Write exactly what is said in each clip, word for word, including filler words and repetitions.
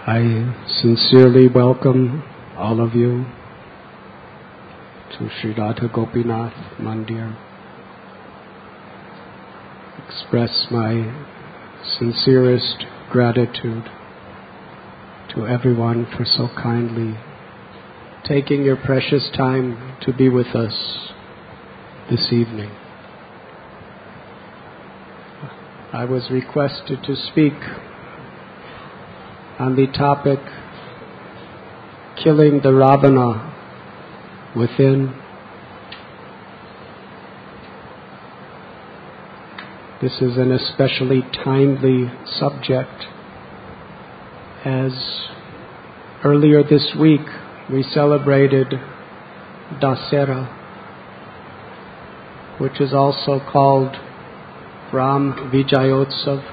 I sincerely welcome all of you to Sri Radha Gopinath Mandir. Express my sincerest gratitude to everyone for so kindly taking your precious time to be with us this evening. I was requested to speak on the topic killing the Ravana within. This is an especially timely subject, as earlier this week we celebrated Dasera, which is also called Ram Vijayotsav,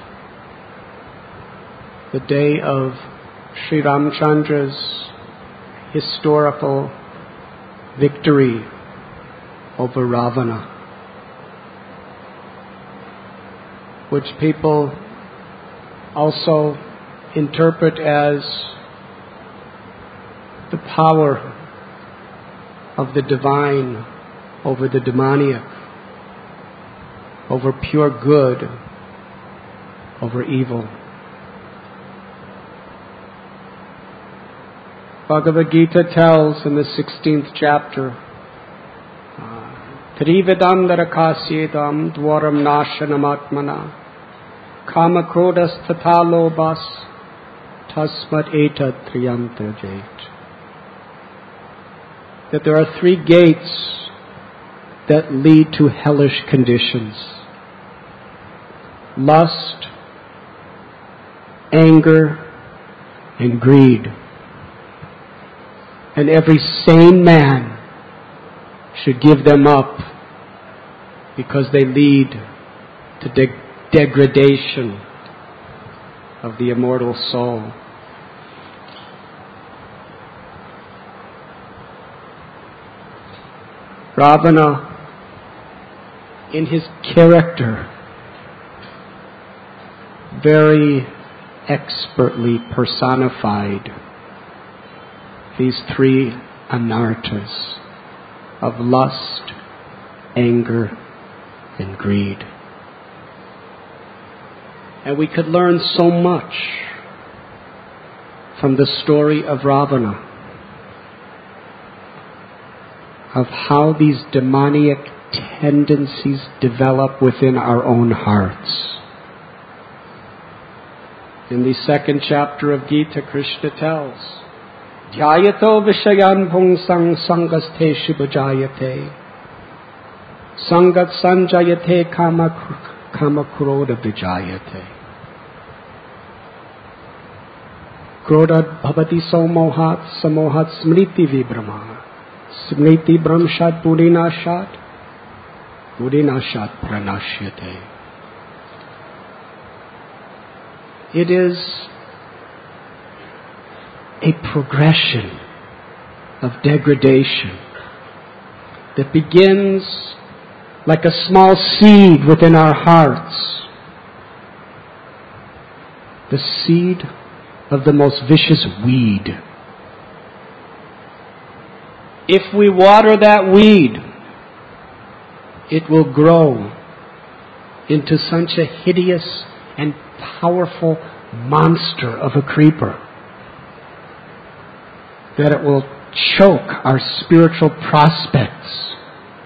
the day of Sri Ramchandra's historical victory over Ravana, which people also interpret as the power of the divine over the demoniac, over pure good, over evil. Bhagavad Gita tells in the sixteenth chapter, Trivedandarakasyetam dwaram nashanam kama krodas tata lobas tasmat etad triyantrajet. That there are three gates that lead to hellish conditions: lust, anger, and greed. And every sane man should give them up because they lead to de- degradation of the immortal soul. Ravana, in his character, very expertly personified these three anarthas of lust, anger, and greed. And we could learn so much from the story of Ravana, of how these demoniac tendencies develop within our own hearts. In the second chapter of Gita, Krishna tells, Dhyayato vishayan bhungsang sangaste shubhajayate sangat sanjayate kama kama krodha vijayate. Krodha bhavati somohat samohat smriti vibhrama smriti brahmshat buddhinashat buddhinashat pranashyate. It is a progression of degradation that begins like a small seed within our hearts, the seed of the most vicious weed. If we water that weed, it will grow into such a hideous and powerful monster of a creeper that it will choke our spiritual prospects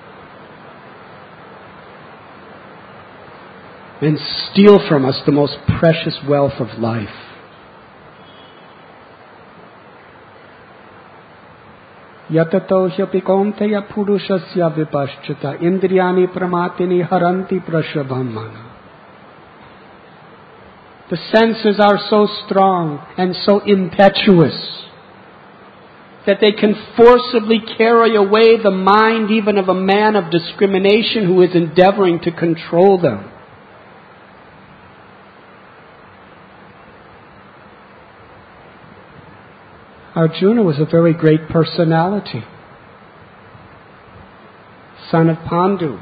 and steal from us the most precious wealth of life. Yatato hyapi kaunteya purushasya vipaschata indriyani pramatini haranti prashabhamana. The senses are so strong and so impetuous that they can forcibly carry away the mind even of a man of discrimination who is endeavoring to control them. Arjuna was a very great personality, son of Pandu,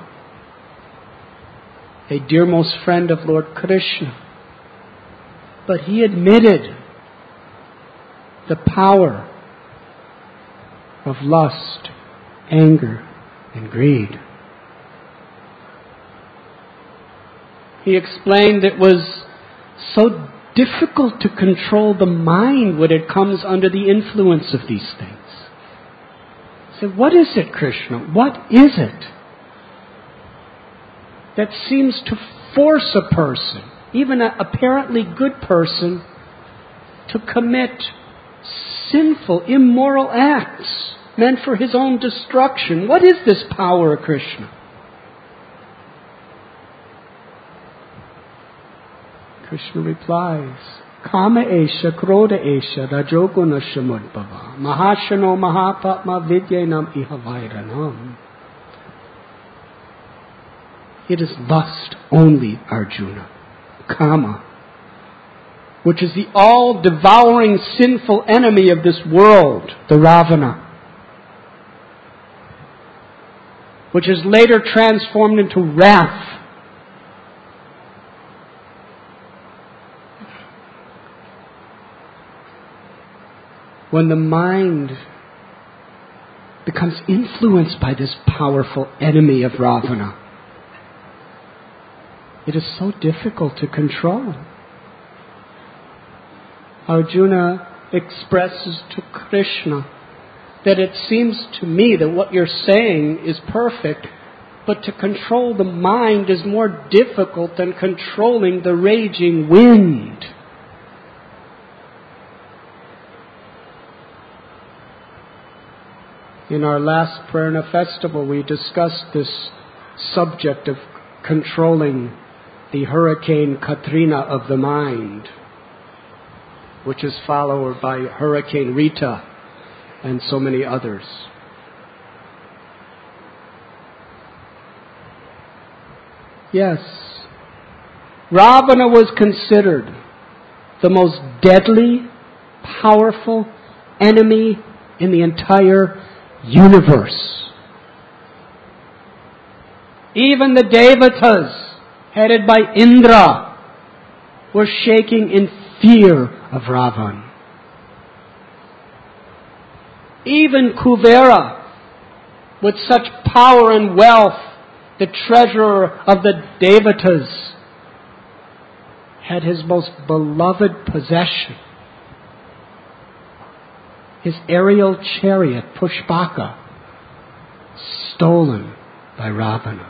a dearmost friend of Lord Krishna. But he admitted the power of lust, anger, and greed. He explained it was so difficult to control the mind when it comes under the influence of these things. He said, what is it, Krishna? What is it that seems to force a person, even an apparently good person, to commit sinful, immoral acts meant for his own destruction? What is this power, Krishna? Krishna replies, Kama esha, krodha esha, rajoguna shamudbhava, mahashano mahapatma vidyanam ihavairanam. It is lust only, Arjuna. Kama, which is the all-devouring sinful enemy of this world, the Ravana, which is later transformed into wrath. When the mind becomes influenced by this powerful enemy of Ravana, it is so difficult to control. Arjuna expresses to Krishna that it seems to me that what you're saying is perfect, but to control the mind is more difficult than controlling the raging wind. In our last Prerna festival, we discussed this subject of controlling the Hurricane Katrina of the mind, which is followed by Hurricane Rita and so many others. Yes, Ravana was considered the most deadly, powerful enemy in the entire universe. Even the Devatas, headed by Indra, were shaking in fear of Ravan. Even Kuvera, with such power and wealth, the treasurer of the Devatas, had his most beloved possession, his aerial chariot, Pushpaka, stolen by Ravana.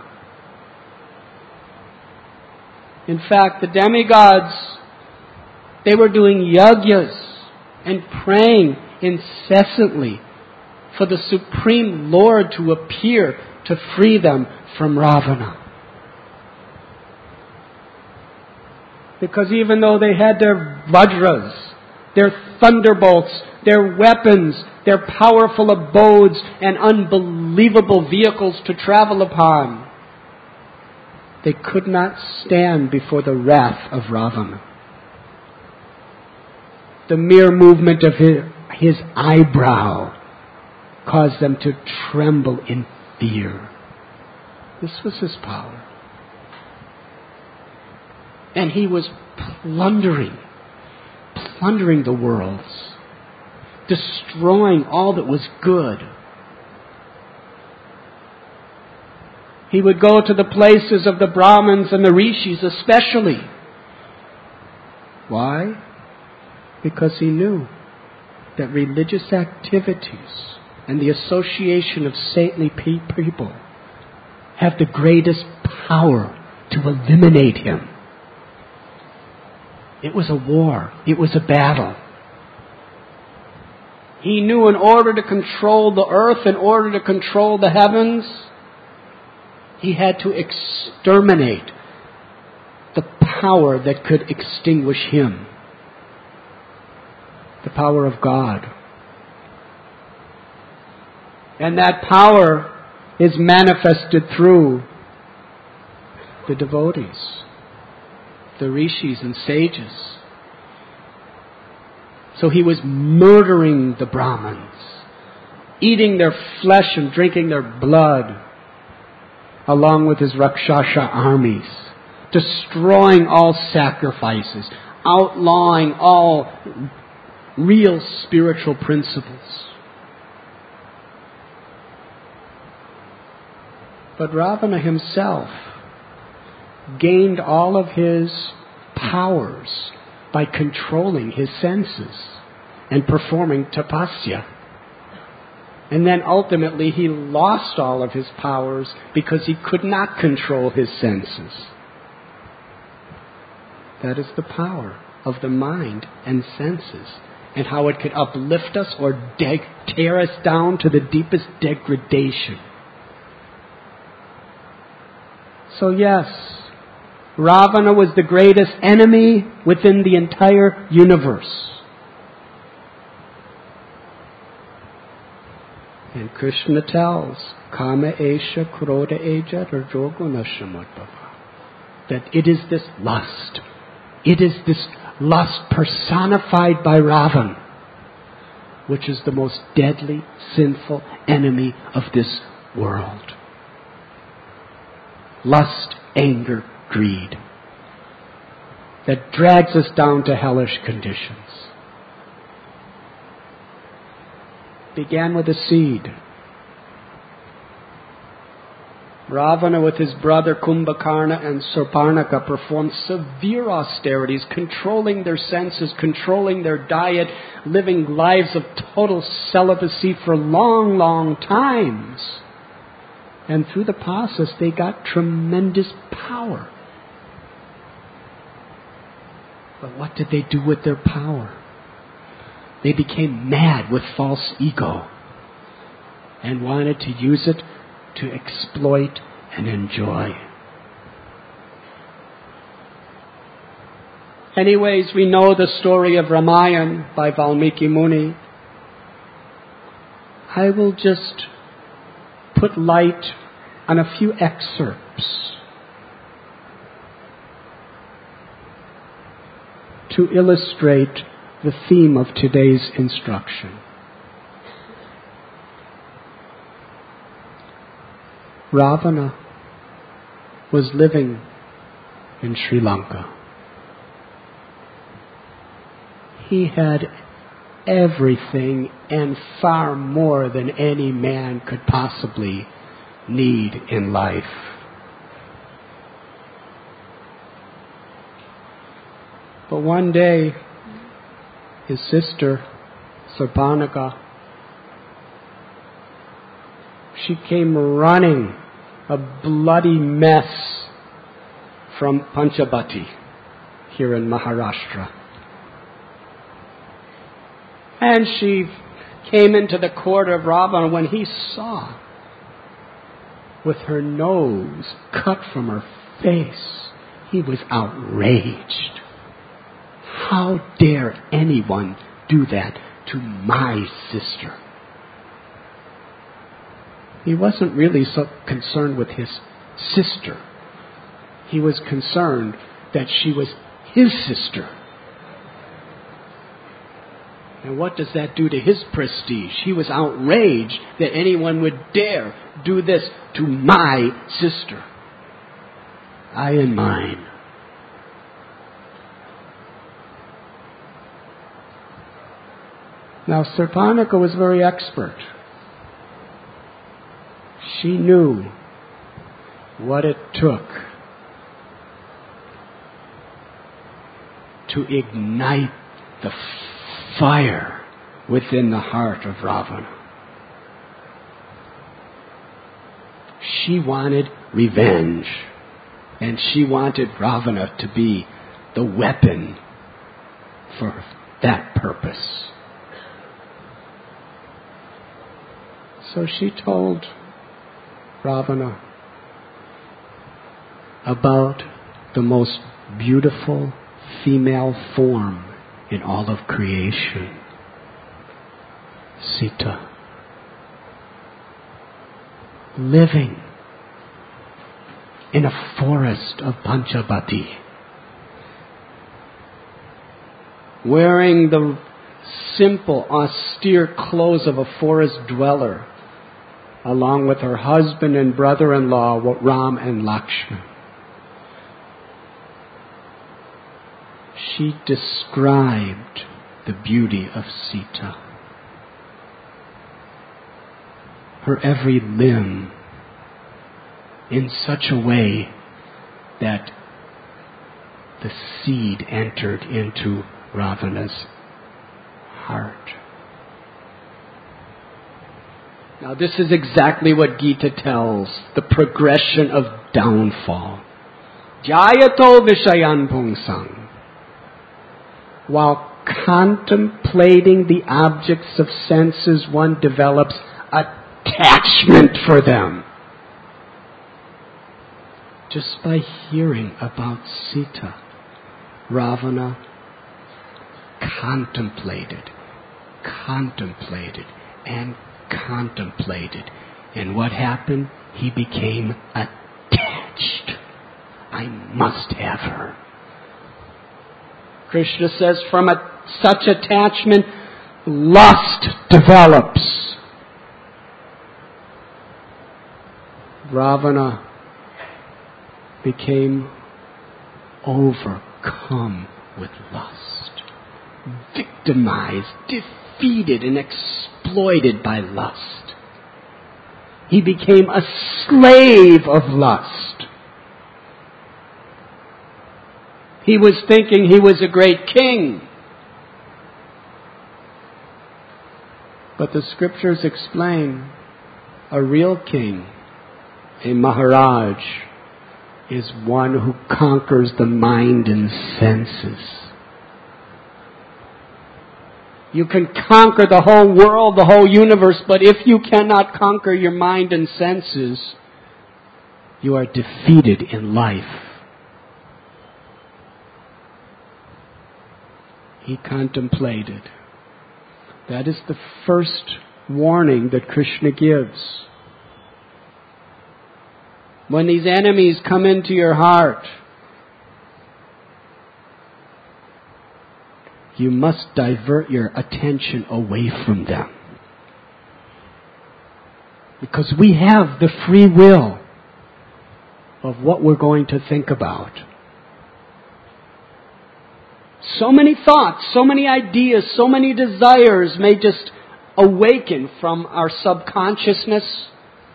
In fact, the demigods, they were doing yagyas and praying incessantly for the Supreme Lord to appear to free them from Ravana. Because even though they had their vajras, their thunderbolts, their weapons, their powerful abodes and unbelievable vehicles to travel upon, they could not stand before the wrath of Ravana. The mere movement of his, his eyebrow caused them to tremble in fear. This was his power. And he was plundering, plundering the worlds, destroying all that was good. He would go to the places of the Brahmins and the Rishis especially. Why? Because he knew that religious activities and the association of saintly people have the greatest power to eliminate him. It was a war. It was a battle. He knew in order to control the earth, in order to control the heavens, he had to exterminate the power that could extinguish him. The power of God. And that power is manifested through the devotees, the rishis and sages. So he was murdering the Brahmins, eating their flesh and drinking their blood, along with his Rakshasa armies, destroying all sacrifices, outlawing all real spiritual principles. But Ravana himself gained all of his powers by controlling his senses and performing tapasya. And then ultimately he lost all of his powers because he could not control his senses. That is the power of the mind and senses, and how it could uplift us or de- tear us down to the deepest degradation. So yes, Ravana was the greatest enemy within the entire universe. And Krishna tells, Kama Esha Krodha Eja Rajoguna Shamadbhava, that it is this lust, it is this lust personified by Ravan, which is the most deadly, sinful enemy of this world. Lust, anger, greed, that drags us down to hellish conditions. Began with a seed. Ravana with his brother Kumbhakarna and Sarpanaka performed severe austerities, controlling their senses, controlling their diet, living lives of total celibacy for long, long times. And through the process, they got tremendous power. But what did they do with their power? They became mad with false ego and wanted to use it to exploit and enjoy. Anyways, we know the story of Ramayana by Valmiki Muni. I will just put light on a few excerpts to illustrate the theme of today's instruction. Ravana was living in Sri Lanka. He had everything and far more than any man could possibly need in life. But one day, his sister, Sarpanaka, she came running, a bloody mess, from Panchabati, here in Maharashtra. And she came into the court of Ravana. When he saw, with her nose cut from her face, he was outraged. How dare anyone do that to my sister? He wasn't really so concerned with his sister. He was concerned that she was his sister. And what does that do to his prestige? He was outraged that anyone would dare do this to my sister. I and mine. Now, Sarpanaka was very expert. She knew what it took to ignite the fire within the heart of Ravana. She wanted revenge, and she wanted Ravana to be the weapon for that purpose. So she told Ravana about the most beautiful female form in all of creation, Sita, living in a forest of Panchabati, wearing the simple, austere clothes of a forest dweller, along with her husband and brother-in-law, Ram and Lakshman. She described the beauty of Sita. Her every limb in such a way that the seed entered into Ravana's heart. Now this is exactly what Gita tells, the progression of downfall. Jayato Vishayan Pungsang. While contemplating the objects of senses, one develops attachment for them. Just by hearing about Sita, Ravana contemplated, contemplated, and contemplated. And what happened? He became attached. I must have her. Krishna says from a, such attachment, lust develops. Ravana became overcome with lust, victimized, defeated, and exploited by lust. He became a slave of lust. He was thinking he was a great king. But the scriptures explain a real king, a Maharaj, is one who conquers the mind and senses. You can conquer the whole world, the whole universe, but if you cannot conquer your mind and senses, you are defeated in life. He contemplated. That is the first warning that Krishna gives. When these enemies come into your heart, you must divert your attention away from them. Because we have the free will of what we're going to think about. So many thoughts, so many ideas, so many desires may just awaken from our subconsciousness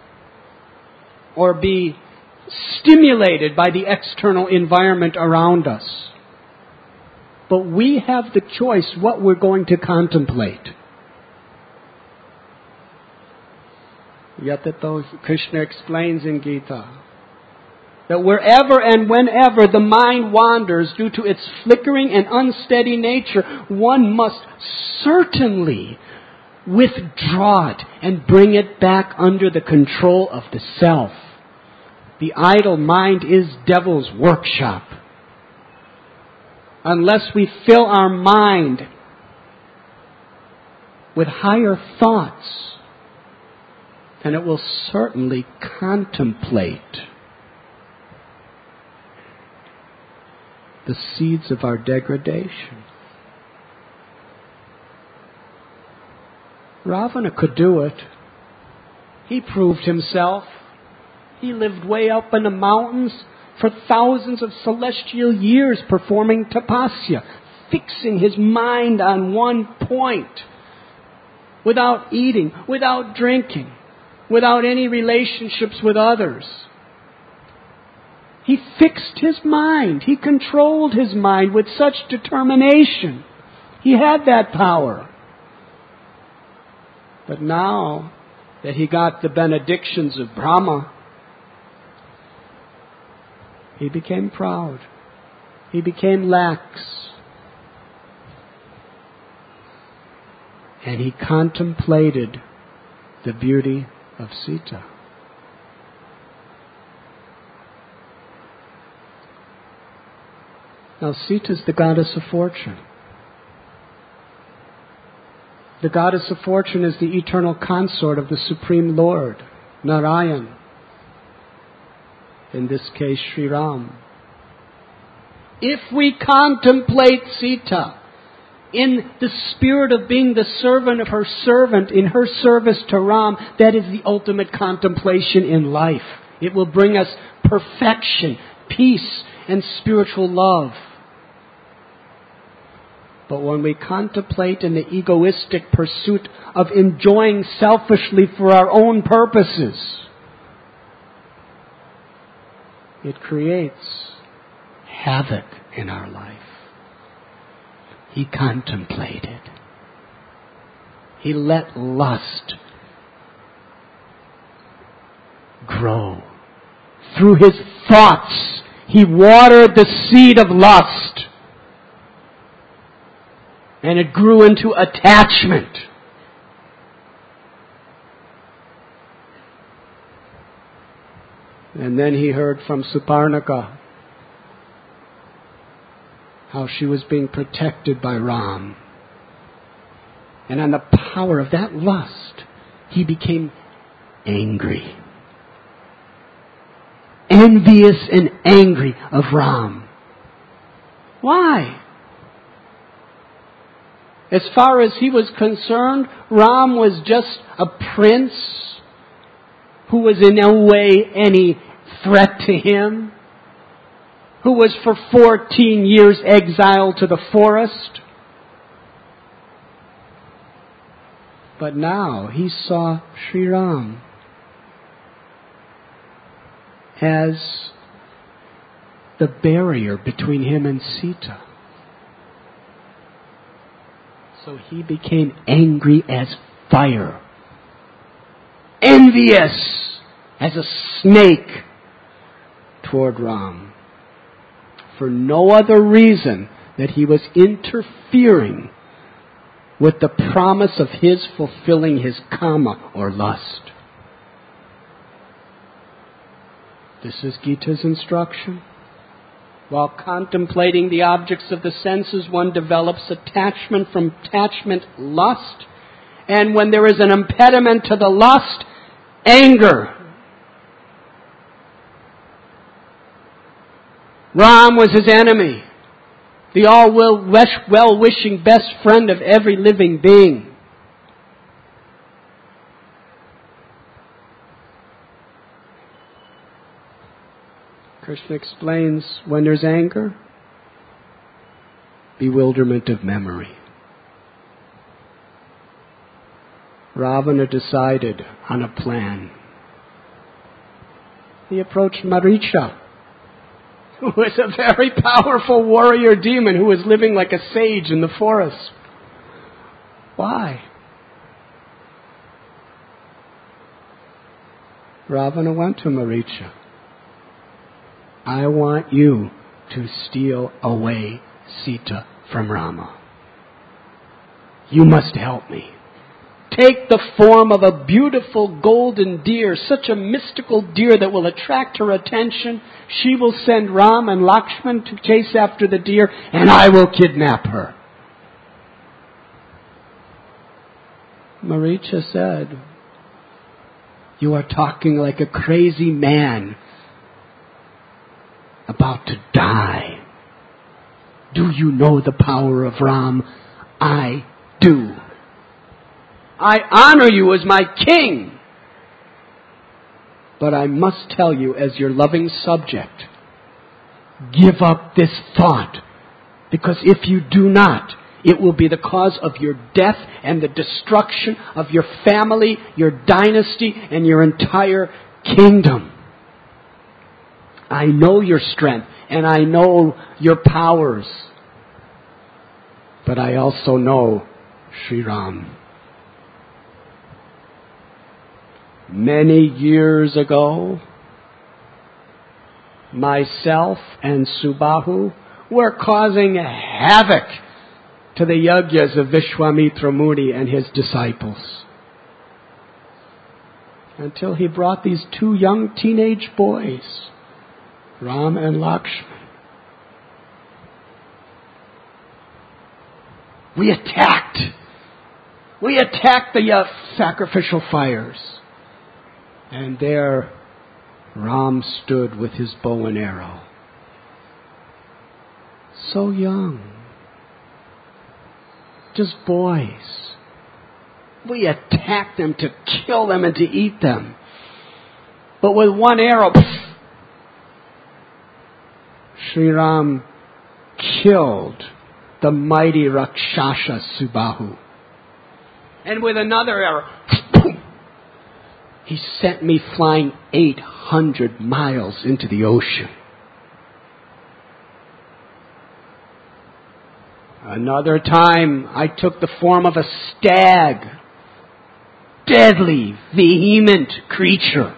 or be stimulated by the external environment around us. But we have the choice what we're going to contemplate. Yatato Krishna explains in Gita that wherever and whenever the mind wanders due to its flickering and unsteady nature, one must certainly withdraw it and bring it back under the control of the self. The idle mind is devil's workshop. Unless we fill our mind with higher thoughts, then it will certainly contemplate the seeds of our degradation. Ravana could do it. He proved himself. He lived way up in the mountains for thousands of celestial years performing tapasya, fixing his mind on one point, without eating, without drinking, without any relationships with others. He fixed his mind. He controlled his mind with such determination. He had that power. But now that he got the benedictions of Brahma, he became proud. He became lax. And he contemplated the beauty of Sita. Now, Sita is the goddess of fortune. The goddess of fortune is the eternal consort of the Supreme Lord, Narayan. In this case, Sri Ram. If we contemplate Sita in the spirit of being the servant of her servant in her service to Ram, that is the ultimate contemplation in life. It will bring us perfection, peace, and spiritual love. But when we contemplate in the egoistic pursuit of enjoying selfishly for our own purposes, it creates havoc in our life. He contemplated. He let lust grow. Through his thoughts, he watered the seed of lust. And it grew into attachment. And then he heard from Suparnaka how she was being protected by Ram. And on the power of that lust, he became angry. Envious and angry of Ram. Why? As far as he was concerned, Ram was just a prince who was in no way any threat to him, who was for fourteen years exiled to the forest. But now he saw Sri Ram as the barrier between him and Sita. So he became angry as fire, envious as a snake toward Ram, for no other reason that he was interfering with the promise of his fulfilling his kama or lust. This is Gita's instruction. While contemplating the objects of the senses, one develops attachment. From attachment, lust. And when there is an impediment to the lust, anger. Ram was his enemy, the all-well-wishing best friend of every living being. Krishna explains, when there's anger, bewilderment of memory. Ravana decided on a plan. He approached Maricha, who was a very powerful warrior demon who was living like a sage in the forest. Why? Ravana went to Maricha. I want you to steal away Sita from Rama. You must help me. Take the form of a beautiful golden deer, such a mystical deer that will attract her attention. She will send Ram and Lakshman to chase after the deer, and I will kidnap her. Maricha said, you are talking like a crazy man about to die. Do you know the power of Ram? I do. I honor you as my king. But I must tell you, as your loving subject, give up this thought. Because if you do not, it will be the cause of your death and the destruction of your family, your dynasty, and your entire kingdom. I know your strength and I know your powers. But I also know Sri Ram. Many years ago, myself and Subahu were causing havoc to the yagyas of Vishwamitra Muni and his disciples. Until he brought these two young teenage boys, Ram and Lakshman. We attacked. We attacked the uh, sacrificial fires. And there Ram stood with his bow and arrow. So young. Just boys. We attacked them to kill them and to eat them. But with one arrow, pff, Sri Ram killed the mighty Rakshasa Subahu. And with another arrow, he sent me flying eight hundred miles into the ocean. Another time, I took the form of a stag, deadly, vehement creature.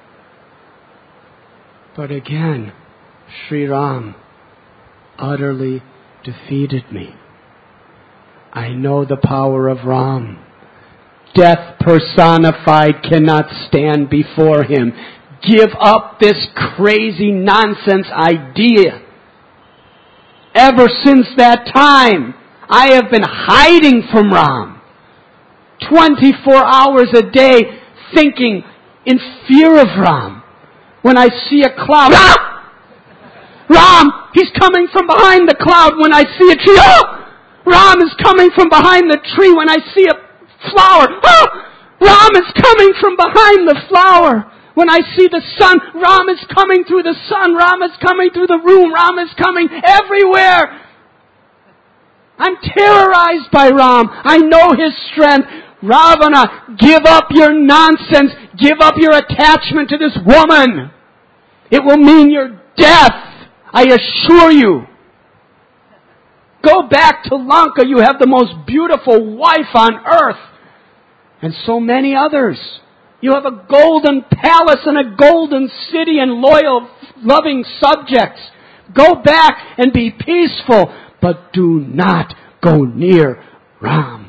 But again, Sri Ram utterly defeated me. I know the power of Ram. Death personified cannot stand before him. Give up this crazy nonsense idea. Ever since that time, I have been hiding from Ram. twenty-four hours a day thinking in fear of Ram. When I see a cloud, ah! Ram, he's coming from behind the cloud. When I see a tree, oh! Ram is coming from behind the tree. When I see a flower, oh! Ram is coming from behind the flower. When I see the sun, Ram is coming through the sun. Ram is coming through the room. Ram is coming everywhere. I'm terrorized by Ram. I know his strength. Ravana, give up your nonsense. Give up your attachment to this woman. It will mean your death. I assure you. Go back to Lanka. You have the most beautiful wife on earth. And so many others. You have a golden palace and a golden city and loyal, loving subjects. Go back and be peaceful, but do not go near Ram.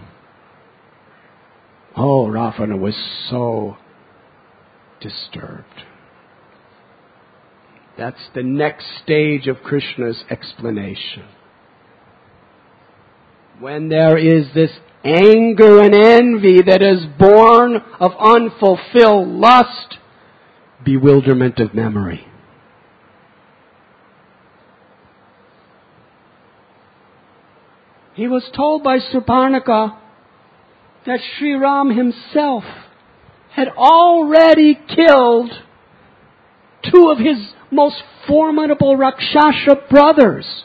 Oh, Ravana was so disturbed. That's the next stage of Krishna's explanation. When there is this anger and envy that is born of unfulfilled lust, bewilderment of memory. He was told by Suparnaka that Sri Ram himself had already killed two of his most formidable Rakshasa brothers,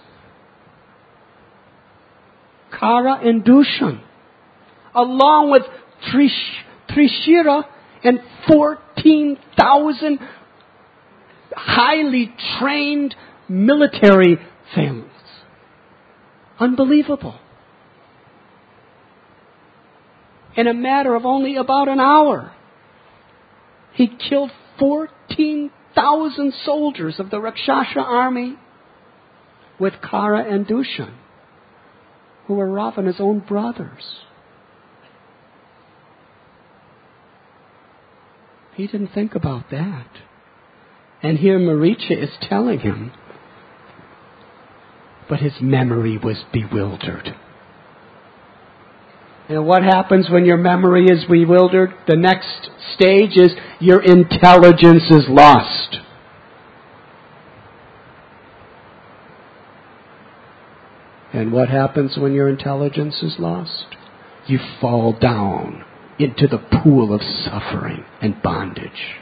Kara and Dushan, along with Trish, Trishira and fourteen thousand highly trained military families. Unbelievable. In a matter of only about an hour, he killed fourteen thousand soldiers of the Rakshasa army with Kara and Dushan, who were Ravana's own brothers. He didn't think about that. And here Maricha is telling him, but his memory was bewildered. And what happens when your memory is bewildered? The next stage is your intelligence is lost. And what happens when your intelligence is lost? You fall down into the pool of suffering and bondage.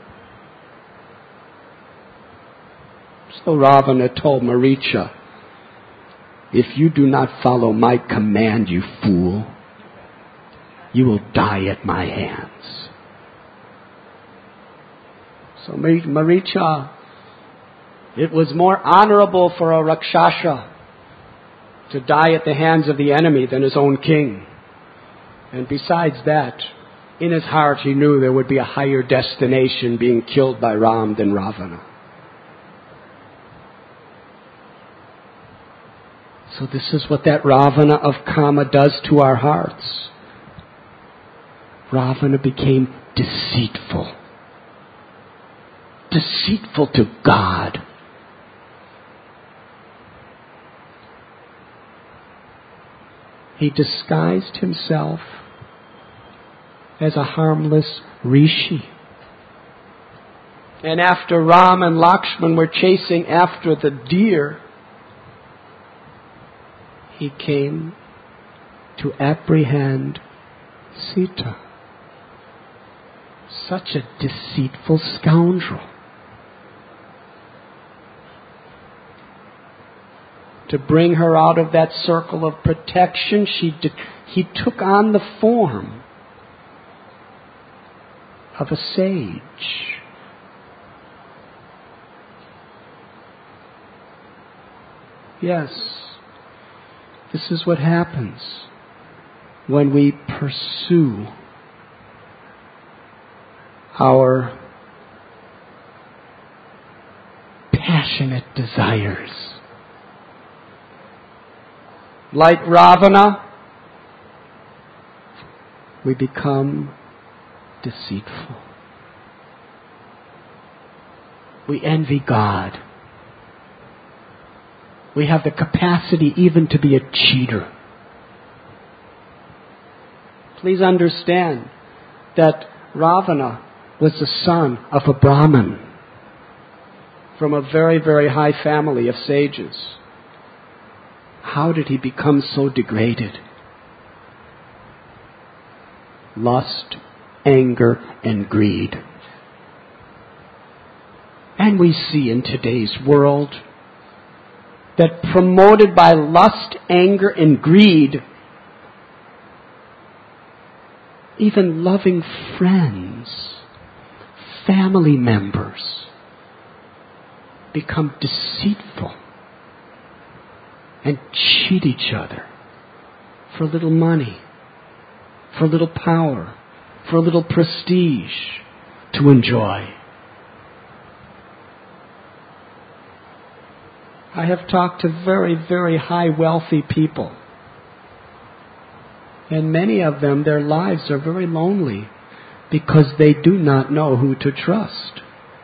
So Ravana told Maricha, if you do not follow my command, you fool, you will die at my hands. So Maricha, it was more honorable for a Rakshasa to die at the hands of the enemy than his own king. And besides that, in his heart he knew there would be a higher destination being killed by Ram than Ravana. So this is what that Ravana of Kama does to our hearts. Ravana became deceitful. Deceitful to God. He disguised himself as a harmless rishi. And after Ram and Lakshman were chasing after the deer, he came to apprehend Sita. Such a deceitful scoundrel. To bring her out of that circle of protection, she did, he took on the form of a sage. Yes, this is what happens when we pursue our passionate desires. Like Ravana, we become deceitful. We envy God. We have the capacity even to be a cheater. Please understand that Ravana was the son of a Brahmin from a very, very high family of sages. How did he become so degraded? Lust, anger, and greed. And we see in today's world that promoted by lust, anger, and greed, even loving friends, family members, become deceitful and cheat each other for a little money, for a little power, for a little prestige to enjoy. I have talked to very, very high wealthy people. And many of them, their lives are very lonely because they do not know who to trust.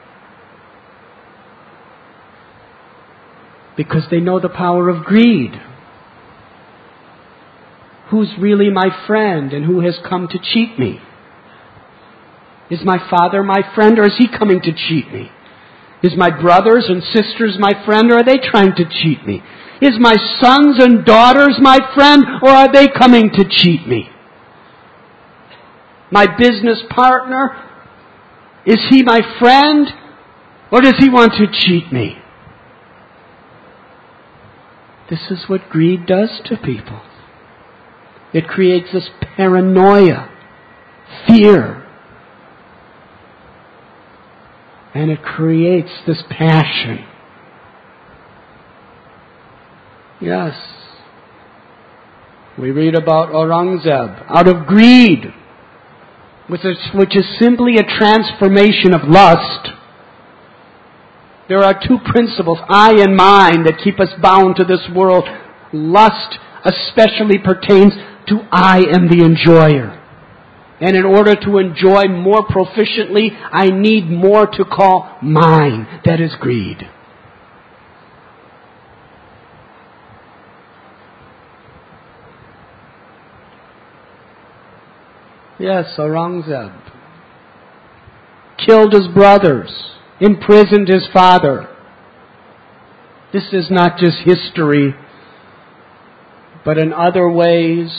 Because they know the power of greed. Who's really my friend and who has come to cheat me? Is my father my friend, or is he coming to cheat me? Is my brothers and sisters my friend, or are they trying to cheat me? Is my sons and daughters my friend, or are they coming to cheat me? My business partner, is he my friend, or does he want to cheat me? This is what greed does to people. It creates this paranoia, fear. And it creates this passion. Yes. We read about Aurangzeb out of greed, which is, which is simply a transformation of lust. There are two principles, I and mine, that keep us bound to this world. Lust especially pertains to I am the enjoyer. And in order to enjoy more proficiently, I need more to call mine. That is greed. Yes, Aurangzeb killed his brothers, imprisoned his father. This is not just history, but in other ways,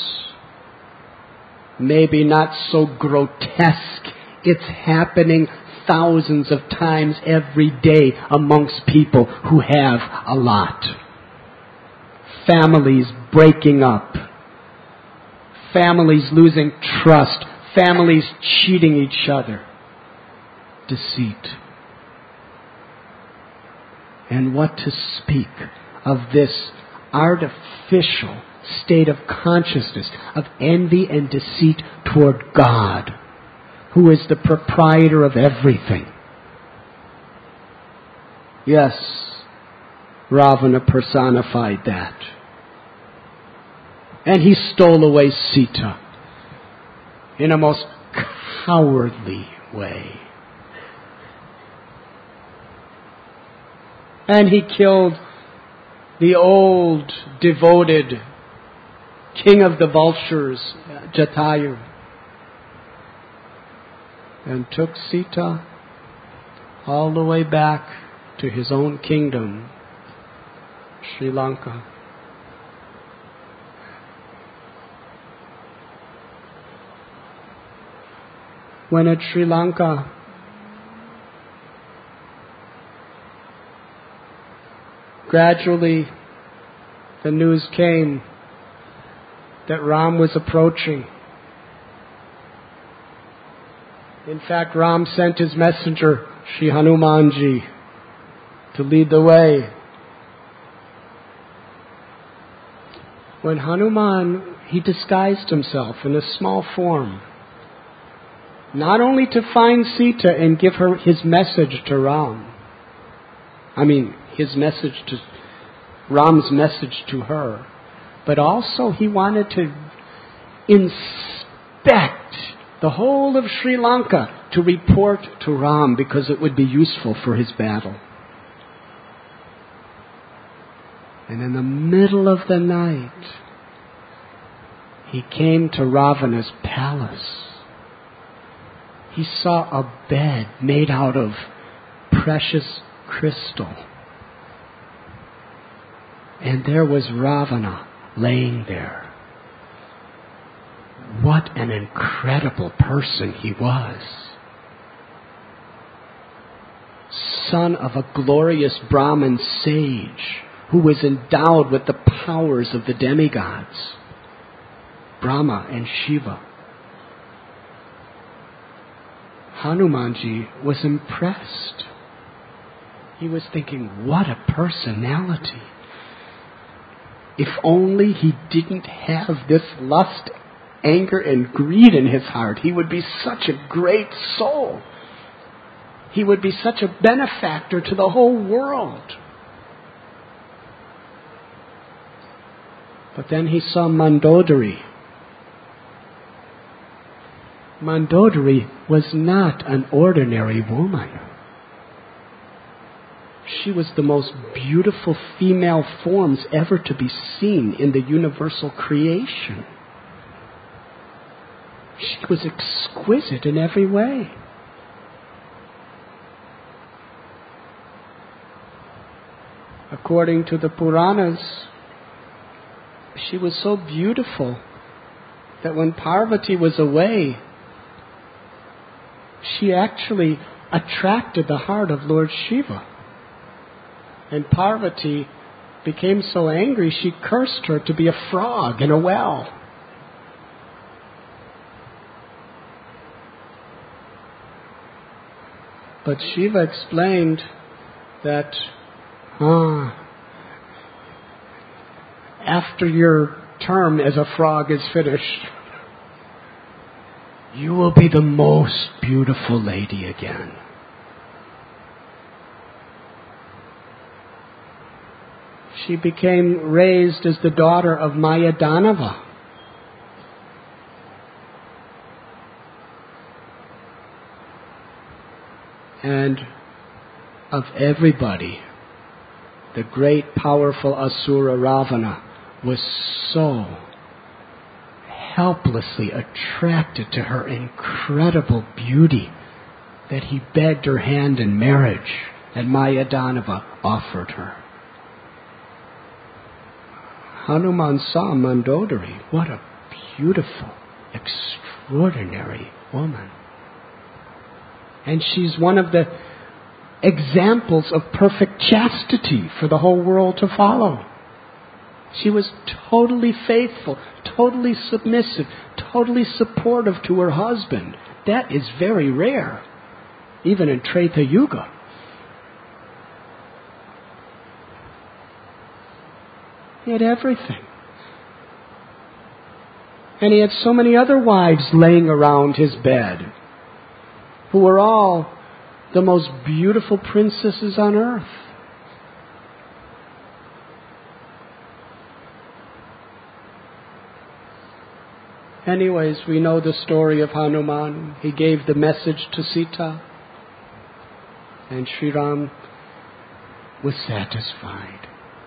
maybe not so grotesque. It's happening thousands of times every day amongst people who have a lot. Families breaking up. Families losing trust. Families cheating each other. Deceit. And what to speak of this artificial state of consciousness of envy and deceit toward God, who is the proprietor of everything. Yes, Ravana personified that. And he stole away Sita in a most cowardly way. And he killed the old, devoted king of the vultures, Jatayu, and took Sita all the way back to his own kingdom, Sri Lanka. When at Sri Lanka, gradually the news came that Ram was approaching. In fact, Ram sent his messenger, Shri Hanumanji, to lead the way. When Hanuman, he disguised himself in a small form, not only to find Sita and give her his message to Ram, I mean, his message to, Ram's message to her, but also he wanted to inspect the whole of Sri Lanka to report to Ram because it would be useful for his battle. And in the middle of the night, he came to Ravana's palace. He saw a bed made out of precious crystal. And there was Ravana laying there. What an incredible person he was. Son of a glorious Brahmin sage who was endowed with the powers of the demigods, Brahma and Shiva. Hanumanji was impressed. He was thinking, what a personality. If only he didn't have this lust, anger, and greed in his heart, he would be such a great soul. He would be such a benefactor to the whole world. But then he saw Mandodari. Mandodari was not an ordinary woman. She was the most beautiful female forms ever to be seen in the universal creation. She was exquisite in every way. According to the Puranas, she was so beautiful that when Parvati was away, she actually attracted the heart of Lord Shiva. And Parvati became so angry, she cursed her to be a frog in a well. But Shiva explained that, ah, after your term as a frog is finished, you will be the most beautiful lady again. She became raised as the daughter of Mayadanava. And of everybody, the great powerful Asura Ravana was so helplessly attracted to her incredible beauty that he begged her hand in marriage, and Mayadanava offered her. Hanuman saw Mandodari. What a beautiful, extraordinary woman. And she's one of the examples of perfect chastity for the whole world to follow. She was totally faithful, totally submissive, totally supportive to her husband. That is very rare, even in Treta Yuga. He had everything. And he had so many other wives laying around his bed, who were all the most beautiful princesses on earth. Anyways, we know the story of Hanuman. He gave the message to Sita, and Sri Ram was satisfied.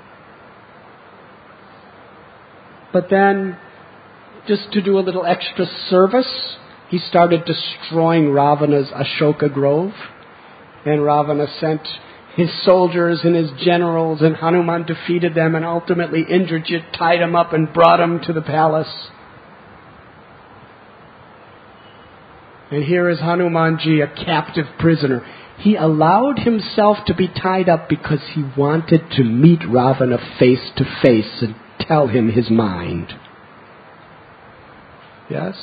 But then, just to do a little extra service, he started destroying Ravana's Ashoka Grove. And Ravana sent his soldiers and his generals, and Hanuman defeated them, and ultimately Indrajit tied him up and brought him to the palace. And here is Hanumanji, a captive prisoner. He allowed himself to be tied up because he wanted to meet Ravana face to face and tell him his mind. Yes?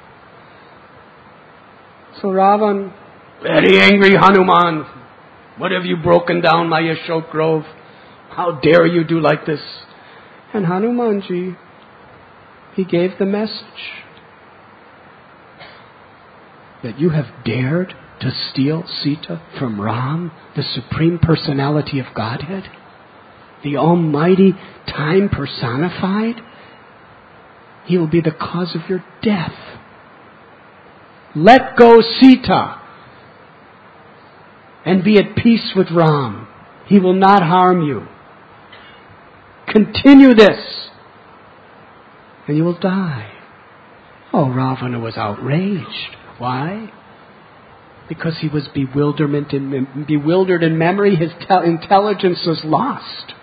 So Ravan, very angry, Hanuman, what have you broken down my Ashok Grove? How dare you do like this? And Hanumanji, he gave the message that you have dared to steal Sita from Ram, the Supreme Personality of Godhead, the Almighty Time personified. He will be the cause of your death. Let go Sita and be at peace with Ram. He will not harm you. Continue this and you will die. Oh, Ravana was outraged. Why? Because he was bewilderment in, bewildered in memory. His te- intelligence was lost.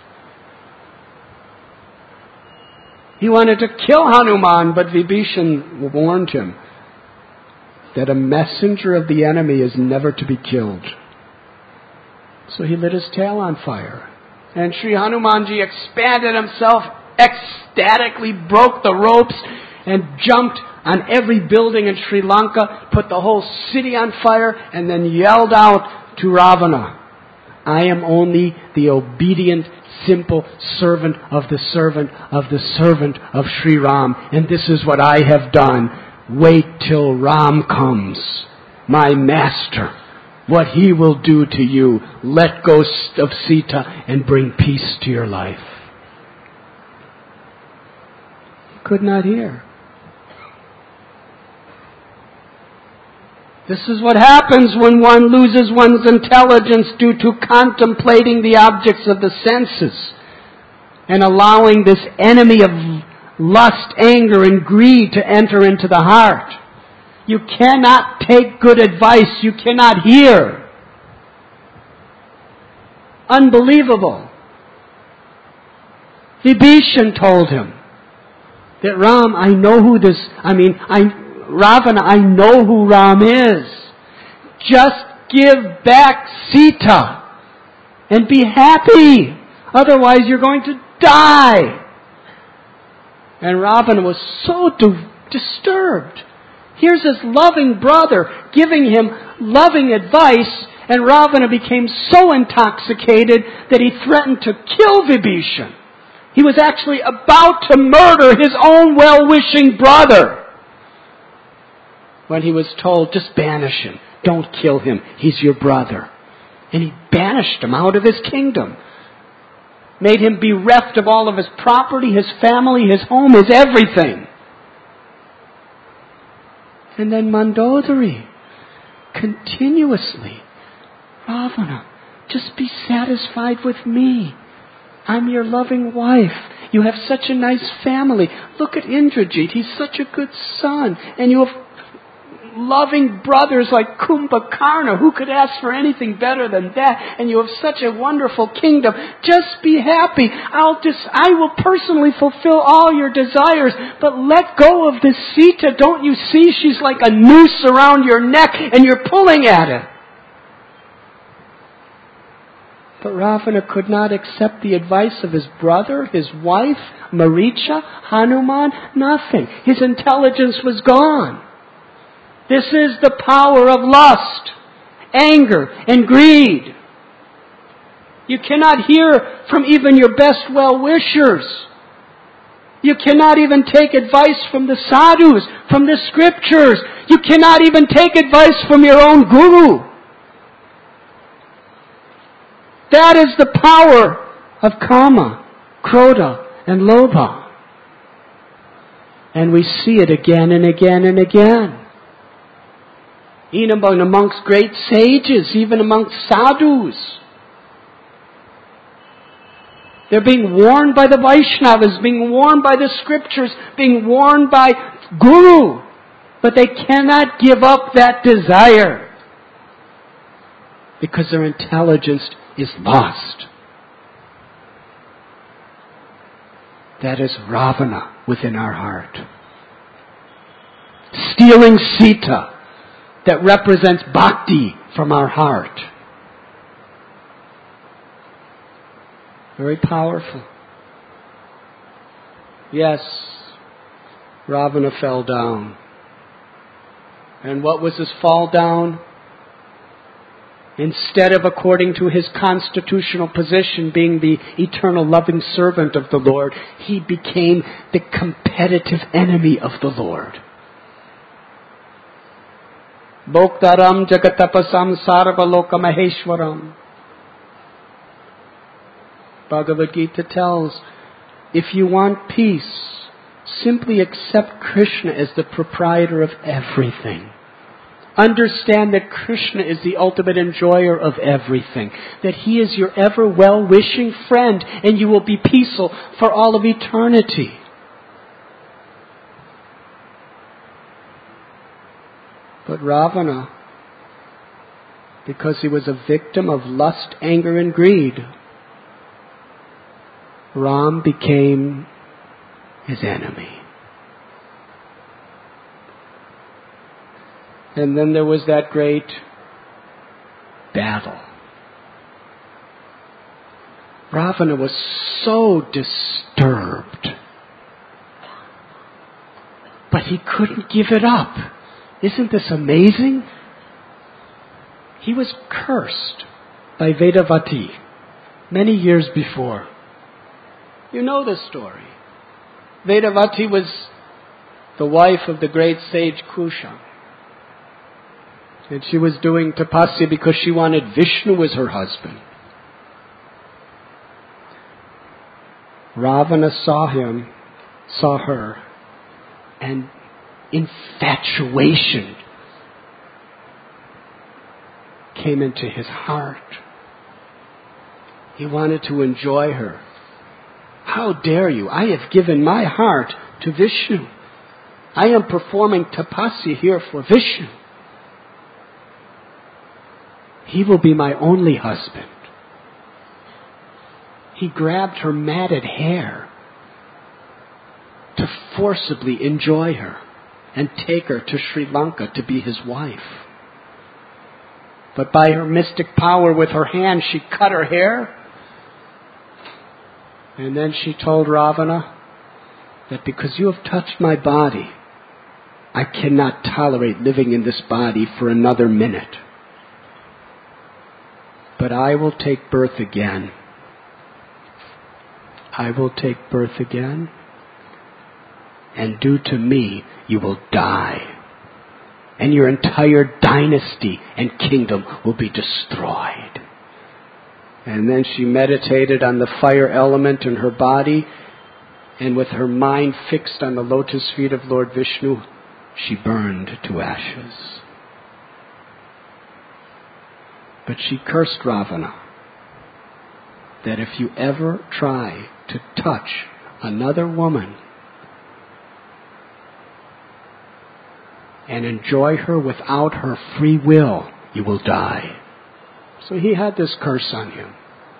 He wanted to kill Hanuman, but Vibhishan warned him that a messenger of the enemy is never to be killed. So he lit his tail on fire. And Sri Hanumanji expanded himself, ecstatically broke the ropes, and jumped on every building in Sri Lanka, put the whole city on fire, and then yelled out to Ravana, I am only the obedient, simple servant of the servant of the servant of Sri Ram, and this is what I have done. Wait till Ram comes, my master. What he will do to you. Let go of Sita and bring peace to your life. He could not hear. This is what happens when one loses one's intelligence due to contemplating the objects of the senses and allowing this enemy of lust, anger, and greed to enter into the heart. You cannot take good advice. You cannot hear. Unbelievable. Vibhishan told him that Ram, I know who this, I mean, I, Ravana, I know who Ram is. Just give back Sita and be happy. Otherwise you're going to die. And Ravana was so di- disturbed. Here's his loving brother giving him loving advice, and Ravana became so intoxicated that he threatened to kill Vibhishan. He was actually about to murder his own well-wishing brother when he was told, just banish him. Don't kill him. He's your brother. And he banished him out of his kingdom. Made him bereft of all of his property, his family, his home, his everything. And then Mandodari, continuously, Ravana, just be satisfied with me. I'm your loving wife. You have such a nice family. Look at Indrajit. He's such a good son. And you have loving brothers like Kumbhakarna. Who could ask for anything better than that? And you have such a wonderful kingdom. Just be happy. I'll just, I will personally fulfill all your desires. But let go of this Sita. Don't you see she's like a noose around your neck and you're pulling at it? But Ravana could not accept the advice of his brother, his wife, Maricha, Hanuman, nothing. His intelligence was gone. This is the power of lust, anger, and greed. You cannot hear from even your best well-wishers. You cannot even take advice from the sadhus, from the scriptures. You cannot even take advice from your own guru. That is the power of kama, krodha, and lobha. And we see it again and again and again. Even amongst great sages, even amongst sadhus. They're being warned by the Vaishnavas, being warned by the scriptures, being warned by Guru. But they cannot give up that desire. Because their intelligence is lost. That is Ravana within our heart. Stealing Sita. That represents bhakti from our heart. Very powerful. Yes, Ravana fell down. And what was his fall down? Instead of, according to his constitutional position, being the eternal loving servant of the Lord, he became the competitive enemy of the Lord. Bhoktaram jagatapasam sarvaloka maheshwaram. Bhagavad Gita tells, if you want peace, simply accept Krishna as the proprietor of everything. Understand that Krishna is the ultimate enjoyer of everything, that He is your ever well-wishing friend, and you will be peaceful for all of eternity. But Ravana, because he was a victim of lust, anger, and greed, Ram became his enemy. And then there was that great battle. Ravana was so disturbed, but he couldn't give it up. Isn't this amazing? He was cursed by Vedavati many years before. You know the story. Vedavati was the wife of the great sage Kusha. And she was doing tapasya because she wanted Vishnu as her husband. Ravana saw him, saw her, and infatuation came into his heart. He wanted to enjoy her. How dare you? I have given my heart to Vishnu. I am performing tapasya here for Vishnu. He will be my only husband. He grabbed her matted hair to forcibly enjoy her and take her to Sri Lanka to be his wife. But by her mystic power with her hand, she cut her hair. And then she told Ravana that because you have touched my body, I cannot tolerate living in this body for another minute. But I will take birth again. I will take birth again. And due to me, you will die. And your entire dynasty and kingdom will be destroyed. And then she meditated on the fire element in her body, and with her mind fixed on the lotus feet of Lord Vishnu, she burned to ashes. But she cursed Ravana that if you ever try to touch another woman and enjoy her without her free will, you will die. So he had this curse on him.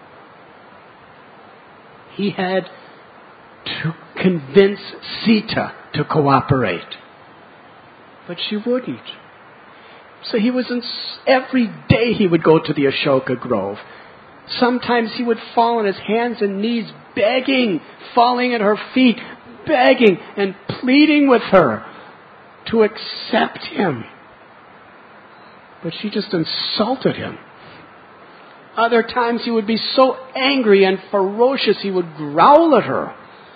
He had to convince Sita to cooperate. But she wouldn't. So he was in, every day he would go to the Ashoka Grove. Sometimes he would fall on his hands and knees begging, falling at her feet, begging and pleading with her to accept him. But she just insulted him. Other times he would be so angry and ferocious he would growl at her.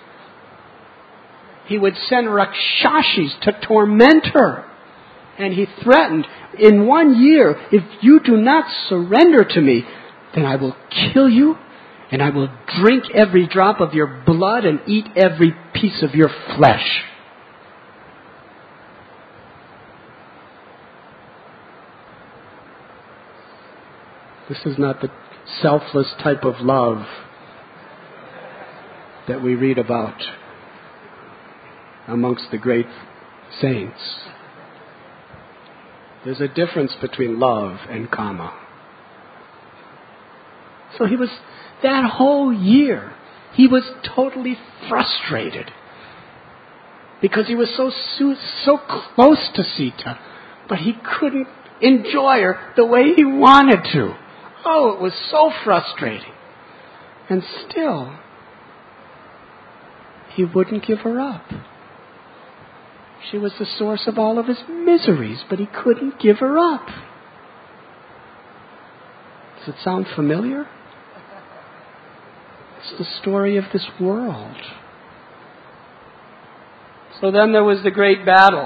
He would send Rakshashis to torment her. And he threatened, in one year, if you do not surrender to me, then I will kill you, and I will drink every drop of your blood and eat every piece of your flesh. This is not the selfless type of love that we read about amongst the great saints. There's a difference between love and kama. So he was, that whole year, he was totally frustrated because he was so so close to Sita, but he couldn't enjoy her the way he wanted to. Oh, it was so frustrating. And still, he wouldn't give her up. She was the source of all of his miseries, but he couldn't give her up. Does it sound familiar? It's the story of this world. So then there was the great battle.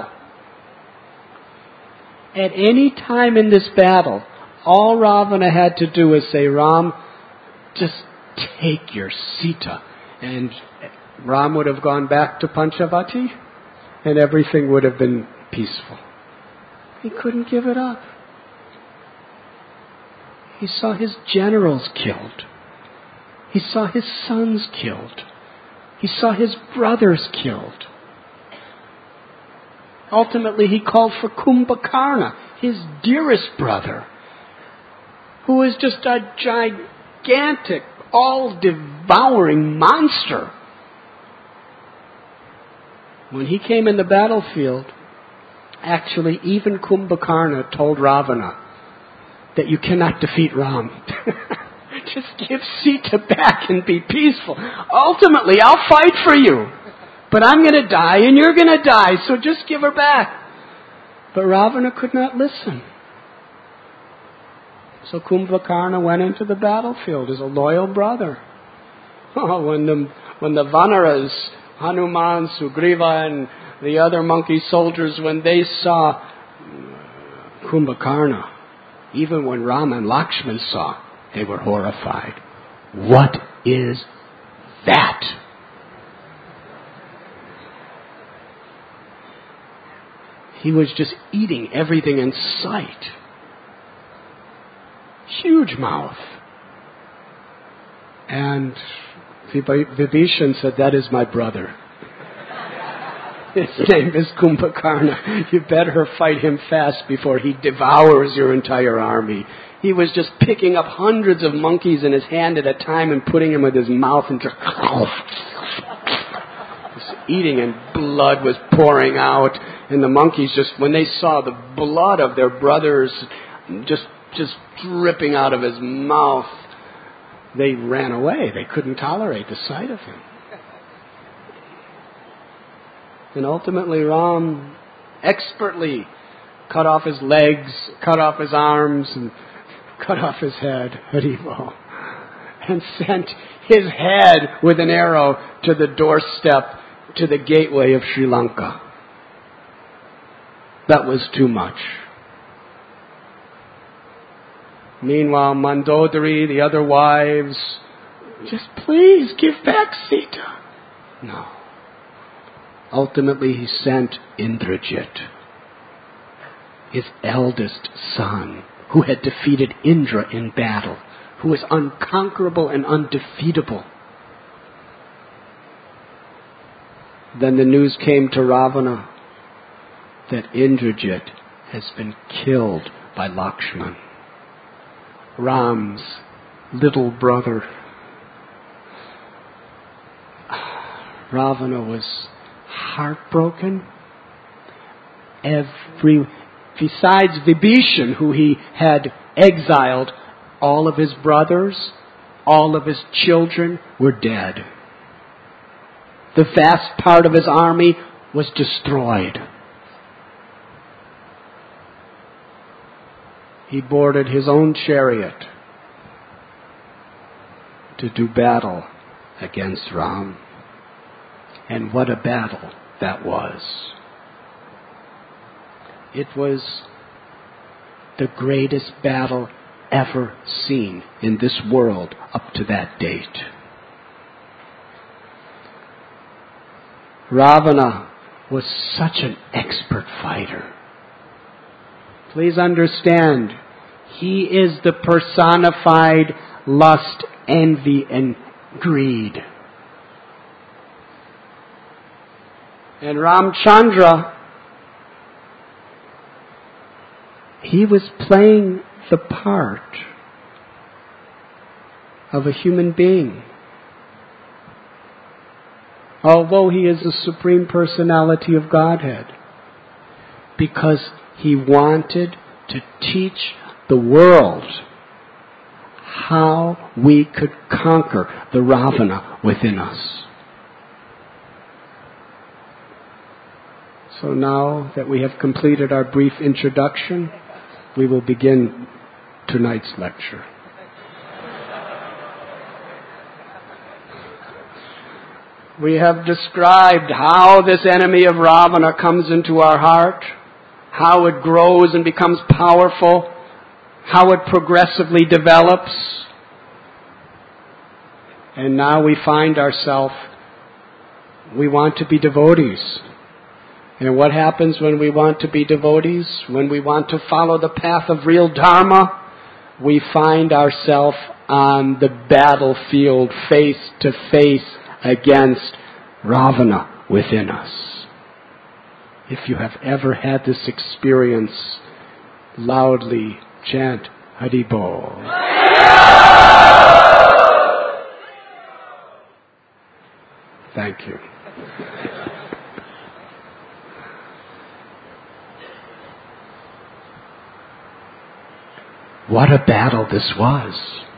At any time in this battle, all Ravana had to do was say, Ram, just take your Sita. And Ram would have gone back to Panchavati, and everything would have been peaceful. He couldn't give it up. He saw his generals killed. He saw his sons killed. He saw his brothers killed. Ultimately, he called for Kumbhakarna, his dearest brother, who was just a gigantic, all-devouring monster. When he came in the battlefield, actually, even Kumbhakarna told Ravana that you cannot defeat Ram. Just give Sita back and be peaceful. Ultimately, I'll fight for you. But I'm going to die and you're going to die, so just give her back. But Ravana could not listen. So Kumbhakarna went into the battlefield as a loyal brother. Oh, when the when the Vanaras, Hanuman, Sugriva, and the other monkey soldiers, when they saw Kumbhakarna, even when Ram and Lakshman saw, they were horrified. What is that? He was just eating everything in sight. Huge mouth. And Vibhishan said, that is my brother. His name is Kumbhakarna. You better fight him fast before he devours your entire army. He was just picking up hundreds of monkeys in his hand at a time and putting them with his mouth and just, just eating, and blood was pouring out. And the monkeys just, when they saw the blood of their brothers just just dripping out of his mouth, they ran away. They couldn't tolerate the sight of him. And ultimately Ram expertly cut off his legs, cut off his arms, and cut off his head, Haribo, and sent his head with an arrow to the doorstep, to the gateway of Sri Lanka. That was too much. Meanwhile, Mandodari, the other wives, just please give back Sita. No. Ultimately, he sent Indrajit, his eldest son, who had defeated Indra in battle, who was unconquerable and undefeatable. Then the news came to Ravana that Indrajit has been killed by Lakshman, Ram's little brother. Ravana was heartbroken. Every, besides Vibhishan, who he had exiled, all of his brothers, all of his children were dead. The vast part of his army was destroyed. He boarded his own chariot to do battle against Ram. And what a battle that was. It was the greatest battle ever seen in this world up to that date. Ravana was such an expert fighter. Please understand, he is the personified lust, envy, and greed. And Ramchandra, he was playing the part of a human being. Although he is the Supreme Personality of Godhead. Because he wanted to teach the world how we could conquer the Ravana within us. So now that we have completed our brief introduction, we will begin tonight's lecture. We have described how this enemy of Ravana comes into our heart, how it grows and becomes powerful, how it progressively develops. And now we find ourselves, we want to be devotees. And what happens when we want to be devotees? When we want to follow the path of real Dharma, we find ourselves on the battlefield face to face against Ravana within us. If you have ever had this experience, loudly chant Hari Bol. Thank you. What a battle this was.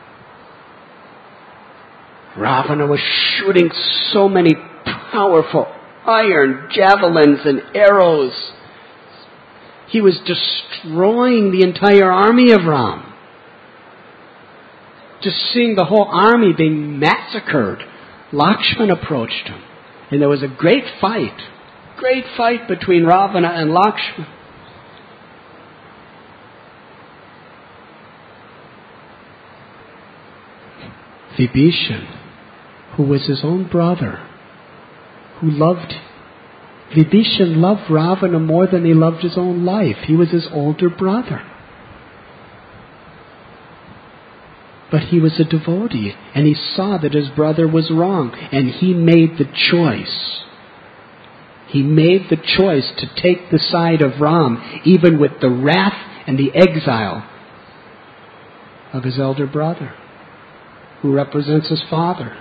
Ravana was shooting so many powerful iron javelins and arrows. He was destroying the entire army of Ram. Just seeing the whole army being massacred, Lakshmana approached him. And there was a great fight, great fight between Ravana and Lakshmana. Vibhishan, who was his own brother, who loved, Vibhishan loved Ravana more than he loved his own life. He was his older brother. But he was a devotee, and he saw that his brother was wrong, and he made the choice. He made the choice to take the side of Ram, even with the wrath and the exile of his elder brother, who represents his father.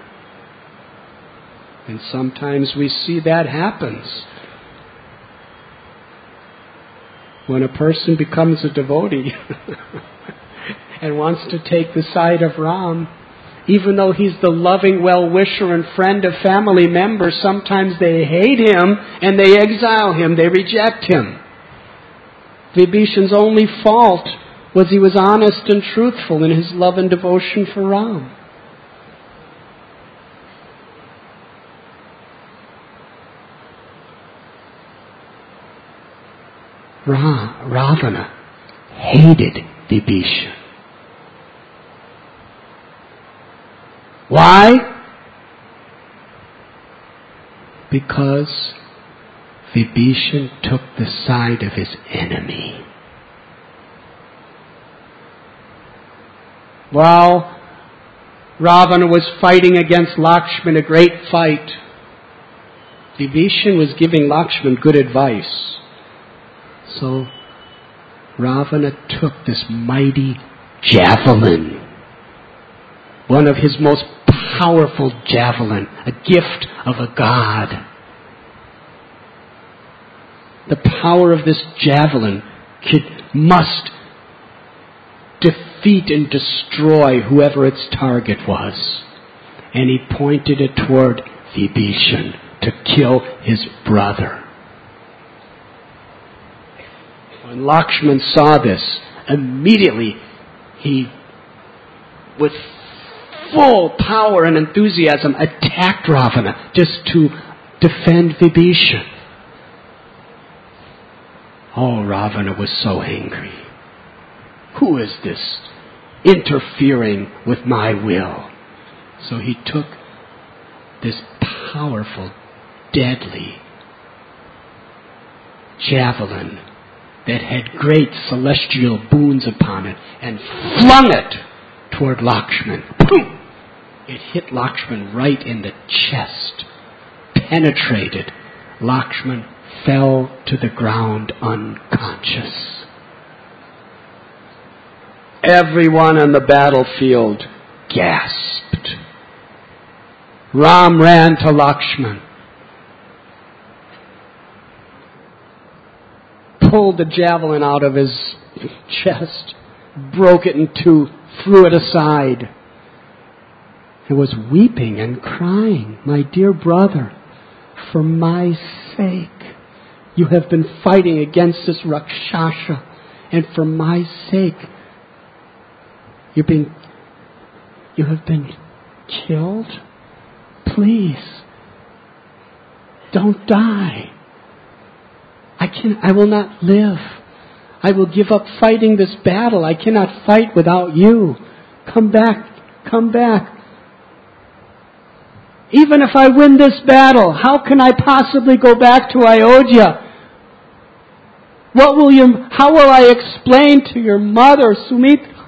And sometimes we see that happens. When a person becomes a devotee and wants to take the side of Ram, even though he's the loving well-wisher and friend of family members, sometimes they hate him and they exile him, they reject him. Vibhishan's only fault was he was honest and truthful in his love and devotion for Ram. Ra- Ravana hated Vibhishan. Why? Because Vibhishan took the side of his enemy. While Ravana was fighting against Lakshman, a great fight, Vibhishan was giving Lakshman good advice. So Ravana took this mighty javelin, one of his most powerful javelin, a gift of a god. The power of this javelin could, must defeat and destroy whoever its target was. And he pointed it toward Vibhishan to kill his brother. When Lakshman saw this, immediately he, with full power and enthusiasm, attacked Ravana just to defend Vibhishan. Oh, Ravana was so angry. Who is this interfering with my will? So he took this powerful, deadly javelin that had great celestial boons upon it and flung it toward Lakshman. Boom! It hit Lakshman right in the chest, penetrated. Lakshman fell to the ground unconscious. Everyone on the battlefield gasped. Ram ran to Lakshman, pulled the javelin out of his chest, broke it in two, threw it aside, and was weeping and crying, "My dear brother, for my sake, You have been fighting against this Rakshasa, and for my sake, you've been, you have been killed? Please, don't die. I can, I will not live. I will give up fighting this battle. I cannot fight without you. Come back, come back. Even if I win this battle, how can I possibly go back to Ayodhya? What will you, how will I explain to your mother, Sumitra,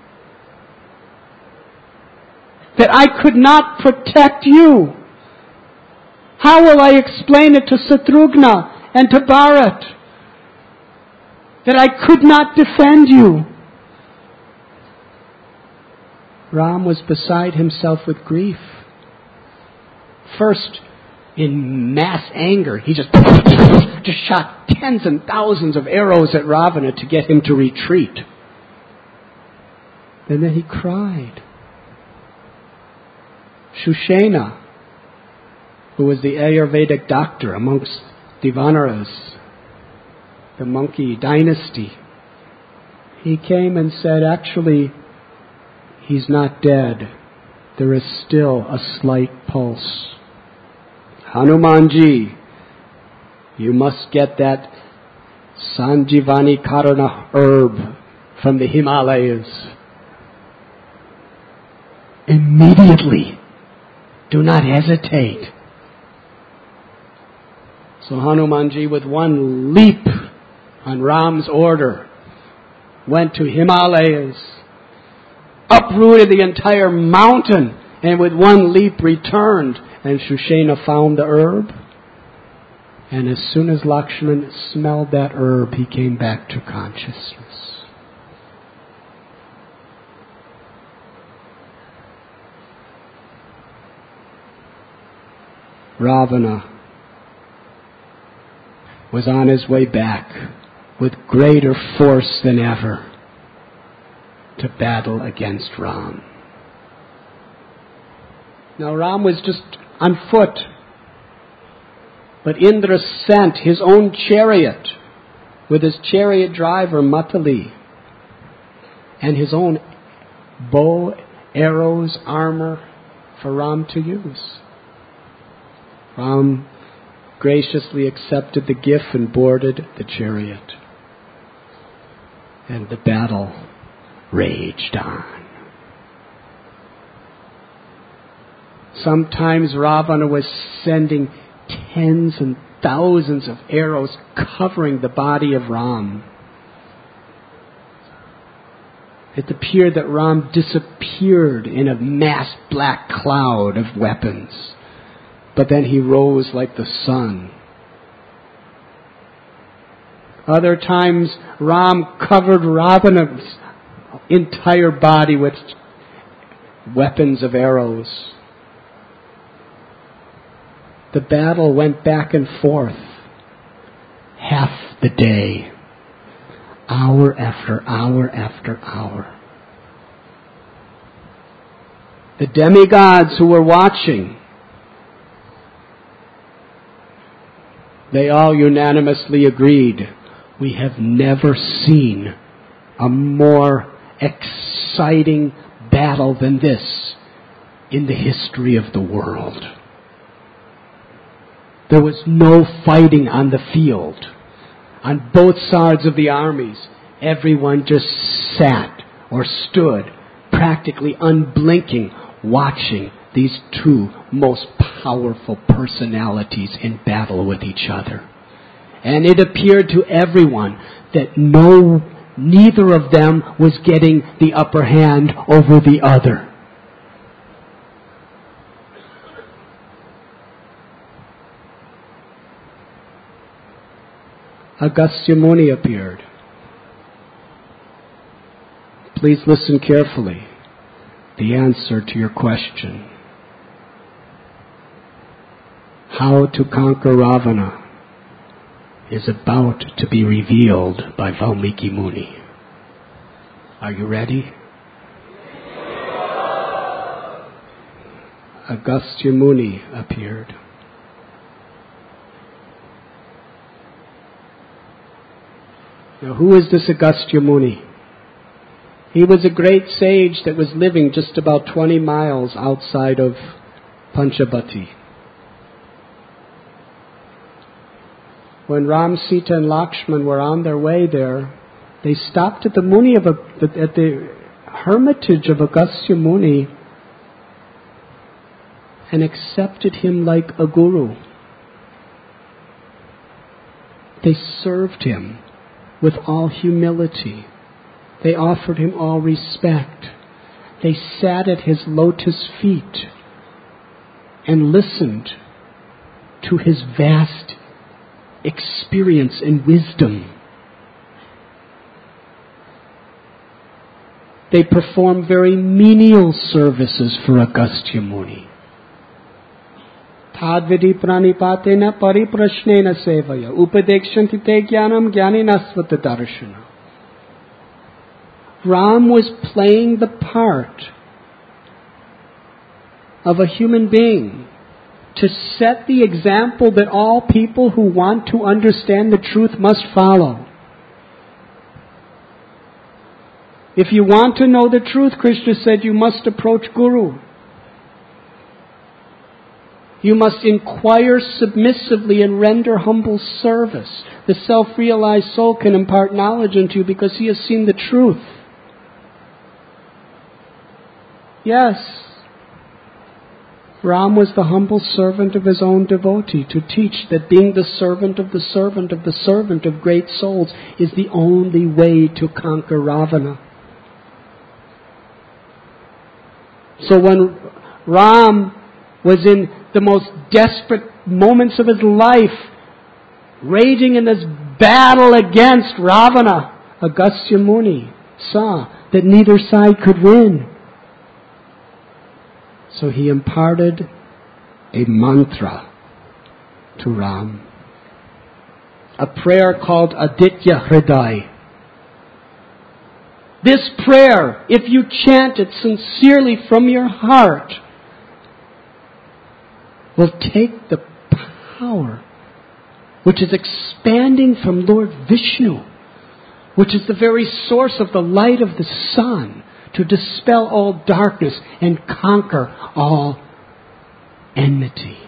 that I could not protect you? How will I explain it to Satrughna and to Bharat that I could not defend you? Ram was beside himself with grief. First, in mass anger, he just, just shot tens and thousands of arrows at Ravana to get him to retreat. And then he cried. Shushena, who was the Ayurvedic doctor amongst the Vanaras, the monkey dynasty, he came and said, actually, he's not dead. There is still a slight pulse. Hanumanji, you must get that Sanjivani Karana herb from the Himalayas. Immediately. Do not hesitate. So Hanumanji, with one leap on Ram's order, went to Himalayas, uprooted the entire mountain, and with one leap returned. And Shushena found the herb. And as soon as Lakshman smelled that herb, he came back to consciousness. Ravana was on his way back with greater force than ever to battle against Ram. Now Ram was just on foot, but Indra sent his own chariot with his chariot driver Matali and his own bow, arrows, armor for Ram to use. Ram graciously accepted the gift and boarded the chariot. And the battle raged on. Sometimes Ravana was sending tens and thousands of arrows covering the body of Ram. It appeared that Ram disappeared in a mass black cloud of weapons. But then he rose like the sun. Other times Ram covered Ravana's entire body with weapons of arrows. The battle went back and forth half the day, hour after hour after hour. The demigods who were watching, they all unanimously agreed, we have never seen a more exciting battle than this in the history of the world. There was no fighting on the field. On both sides of the armies, everyone just sat or stood, practically unblinking, watching these two most powerful personalities in battle with each other. And it appeared to everyone that no, neither of them was getting the upper hand over the other. Agastya Muni appeared. Please listen carefully. The answer to your question. How to conquer Ravana is about to be revealed by Valmiki Muni. Are you ready? Agastya Muni appeared. Now, who is this Agastya Muni? He was a great sage that was living just about twenty miles outside of Panchabati. When Ram, Sita and Lakshman were on their way there, they stopped at the Muni of a, at the hermitage of Agastya Muni and accepted him like a guru. They served him with all humility. They offered him all respect. They sat at his lotus feet and listened to his vast experience and wisdom. They performed very menial services for Agastya Muni. Tadvidi pranipatena pariprashnena sevaya upadekshanti te jnanam jnaninasvata darshana. Ram was playing the part of a human being to set the example that all people who want to understand the truth must follow. If you want to know the truth, Krishna said, you must approach Guru. You must inquire submissively and render humble service. The self-realized soul can impart knowledge unto you because he has seen the truth. Yes, Ram was the humble servant of his own devotee to teach that being the servant of the servant of the servant of great souls is the only way to conquer Ravana. So when Ram was in the most desperate moments of his life, raging in this battle against Ravana, Agastya Muni saw that neither side could win. So he imparted a mantra to Ram, a prayer called Aditya Hriday. This prayer, if you chant it sincerely from your heart, will take the power which is expanding from Lord Vishnu, which is the very source of the light of the sun, to dispel all darkness and conquer all enmity.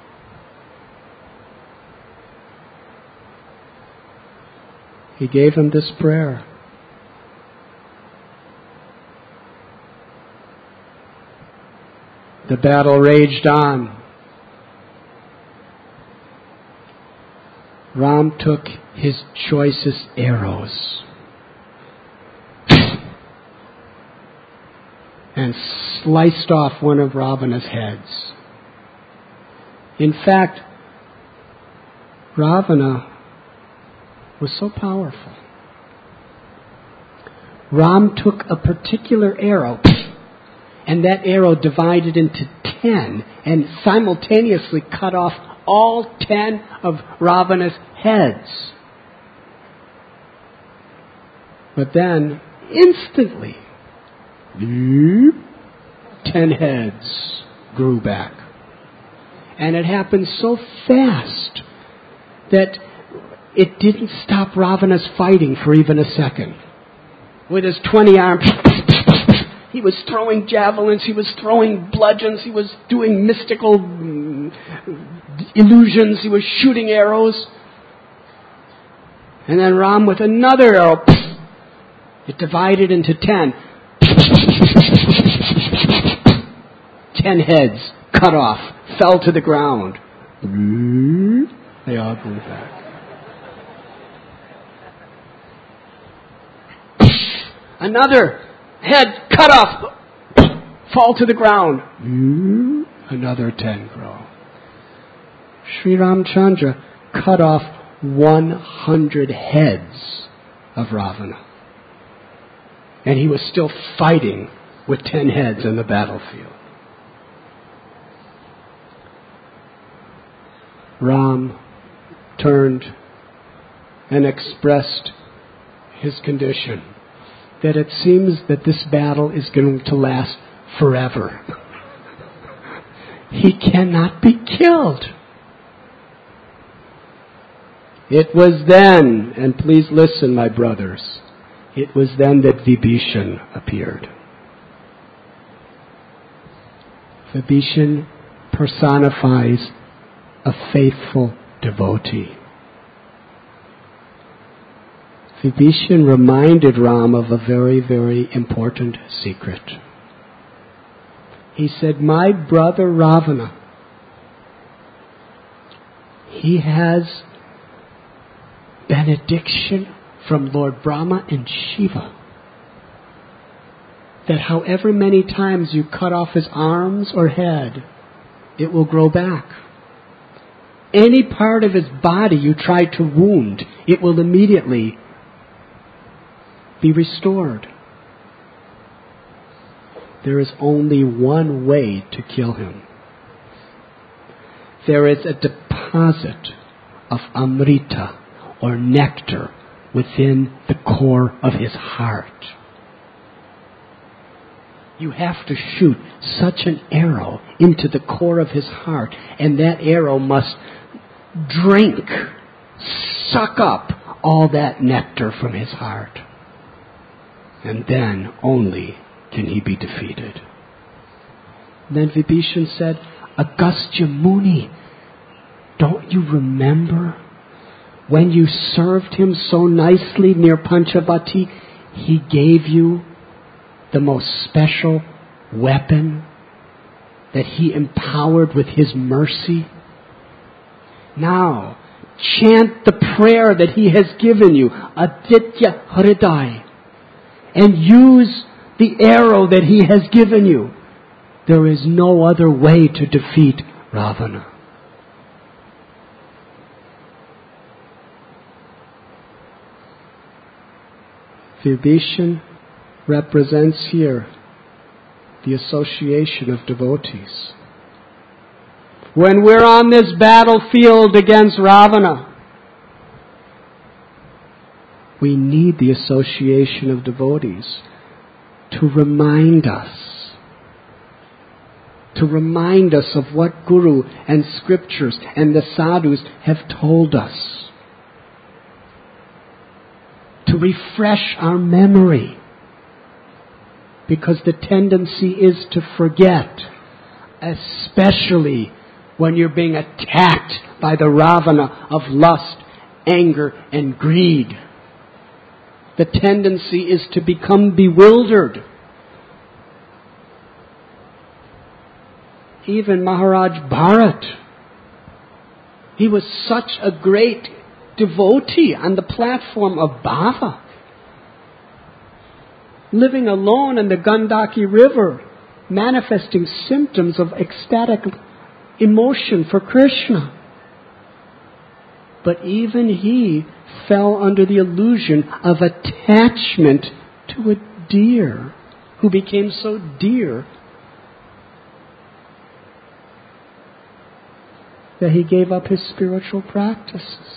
He gave him this prayer. The battle raged on. Ram took his choicest arrows and sliced off one of Ravana's heads. In fact, Ravana was so powerful. Ram took a particular arrow, and that arrow divided into ten, and simultaneously cut off all ten of Ravana's heads. But then, instantly, ten heads grew back. And it happened so fast that it didn't stop Ravana's fighting for even a second. With his twenty arms, he was throwing javelins, he was throwing bludgeons, he was doing mystical illusions, he was shooting arrows. And then Ram with another arrow, it divided into ten. Ten heads cut off, fell to the ground. They all grew back. Another head cut off, fall to the ground. Another ten grow. Sri Ramchandra cut off one hundred heads of Ravana. And he was still fighting with ten heads in the battlefield. Ram turned and expressed his condition, that it seems that this battle is going to last forever. He cannot be killed. It was then, and please listen, my brothers, it was then that Vibhishan appeared. Vibhishan personifies a faithful devotee. Vibhishan reminded Ram of a very, very important secret. He said, my brother Ravana, he has benediction from Lord Brahma and Shiva that however many times you cut off his arms or head, it will grow back. Any part of his body you try to wound, it will immediately be restored. There is only one way to kill him. There is a deposit of amrita or nectar within the core of his heart. You have to shoot such an arrow into the core of his heart, and that arrow must drink, suck up all that nectar from his heart. And then only can he be defeated. And then Vibhishan said, Agastya Muni, don't you remember when you served him so nicely near Panchavati, he gave you the most special weapon that he empowered with his mercy? Now, chant the prayer that he has given you, Aditya Hridaya, and use the arrow that he has given you. There is no other way to defeat Ravana. Vibhishan represents here the association of devotees. When we're on this battlefield against Ravana, we need the association of devotees to remind us, to remind us of what Guru and Scriptures and the sadhus have told us, to refresh our memory, because the tendency is to forget, especially when you're being attacked by the Ravana of lust, anger, and greed. The tendency is to become bewildered. Even Maharaj Bharat, he was such a great devotee on the platform of bhava, living alone in the Gandaki river, manifesting symptoms of ecstatic emotion for Krishna. But even he fell under the illusion of attachment to a deer who became so dear that he gave up his spiritual practices.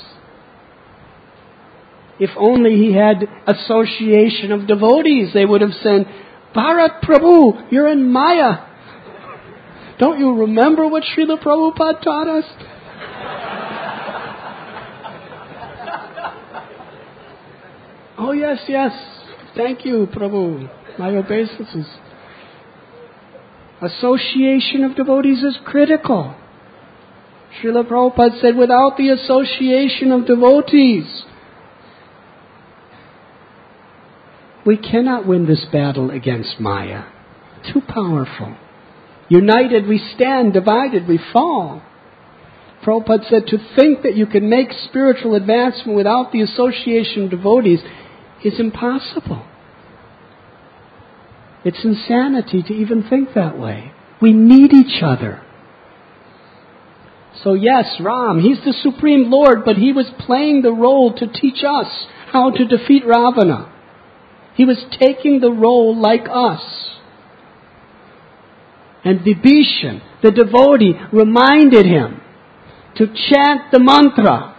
If only he had association of devotees, they would have said, Bharat Prabhu, you're in Maya. Don't you remember what Srila Prabhupada taught us? Oh yes, yes. Thank you, Prabhu. My obeisances. Association of devotees is critical. Srila Prabhupada said, without the association of devotees, we cannot win this battle against Maya. Too powerful. United we stand, divided we fall. Prabhupada said to think that you can make spiritual advancement without the association of devotees is impossible. It's insanity to even think that way. We need each other. So yes, Ram, he's the Supreme Lord, but he was playing the role to teach us how to defeat Ravana. He was taking the role like us. And Vibhishan, the devotee, reminded him to chant the mantra.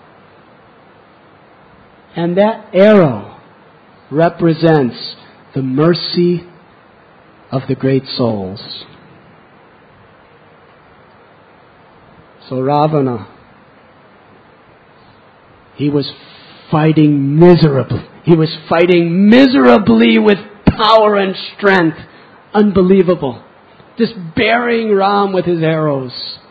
And that arrow represents the mercy of the great souls. So Ravana, He was fighting miserably. He was fighting miserably with power and strength. Unbelievable. Just burying Ram with his arrows.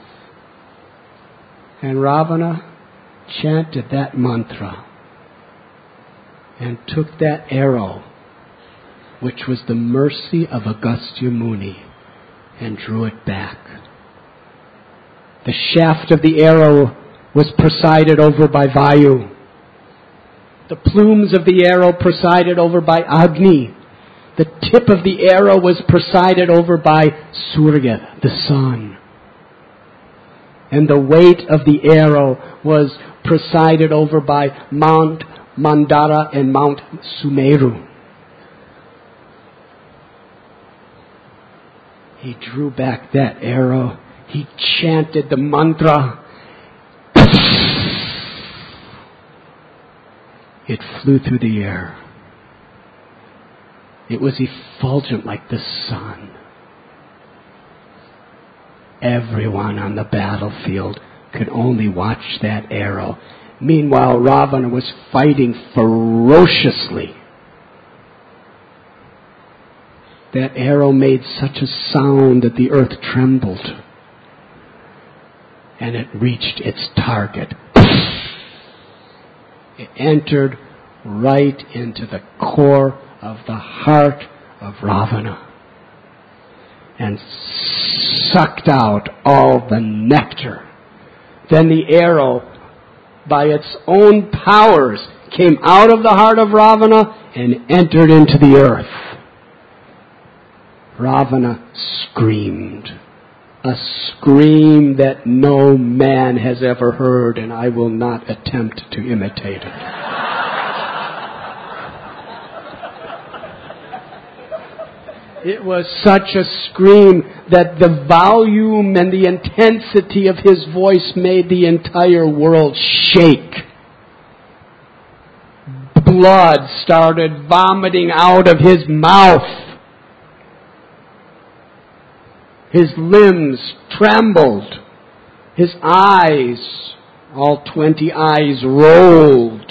And Ravana chanted that mantra and took that arrow, which was the mercy of Agastya Muni, and drew it back. The shaft of the arrow was presided over by Vayu. The plumes of the arrow presided over by Agni. The tip of the arrow was presided over by Surya, the sun. And the weight of the arrow was presided over by Mount Mandara and Mount Sumeru. He drew back that arrow. He chanted the mantra. It flew through the air. It was effulgent like the sun. Everyone on the battlefield could only watch that arrow. Meanwhile, Ravana was fighting ferociously. That arrow made such a sound that the earth trembled. And it reached its target. It entered right into the core of the heart of Ravana and sucked out all the nectar. Then the arrow, by its own powers, came out of the heart of Ravana and entered into the earth. Ravana screamed. A scream that no man has ever heard, and I will not attempt to imitate it. It was such a scream that the volume and the intensity of his voice made the entire world shake. Blood started vomiting out of his mouth. His limbs trembled. His eyes, all twenty eyes, rolled.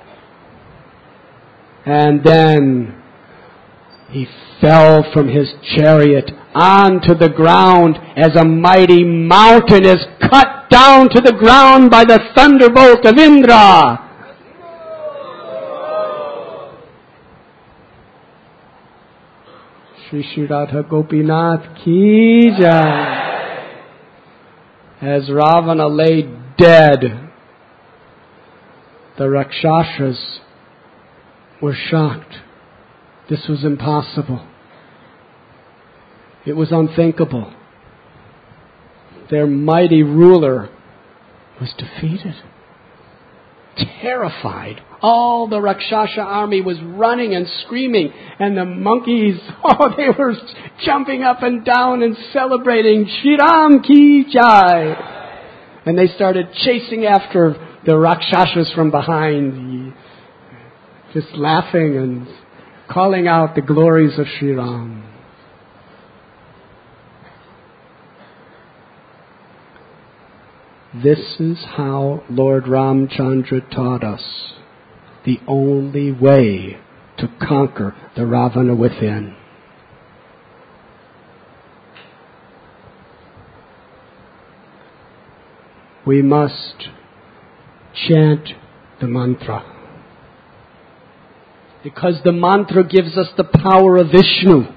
And then he fell from his chariot onto the ground as a mighty mountain is cut down to the ground by the thunderbolt of Indra. Shri Shri Radha Gopinath Ki Jai. As Ravana lay dead, the Rakshasas were shocked. This was impossible. It was unthinkable. Their mighty ruler was defeated. Terrified. All the Rakshasa army was running and screaming, and the monkeys, oh, they were jumping up and down and celebrating Shri Ram Ki Jai. And they started chasing after the Rakshasas from behind, just laughing and calling out the glories of Shri Ram. This is how Lord Ramchandra taught us the only way to conquer the Ravana within. We must chant the mantra, because the mantra gives us the power of Vishnu.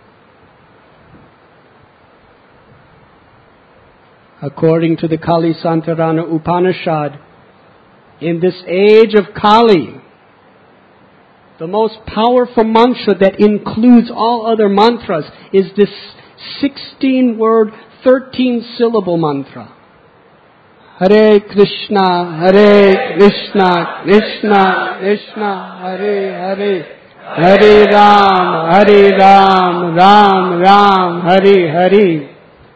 According to the Kali Santarana Upanishad, in this age of Kali, the most powerful mantra that includes all other mantras is this sixteen-word, thirteen-syllable mantra. Hare Krishna, Hare Krishna, Krishna Krishna, Hare Hare, Hare Ram, Hare Ram, Ram Ram, Hare Hare.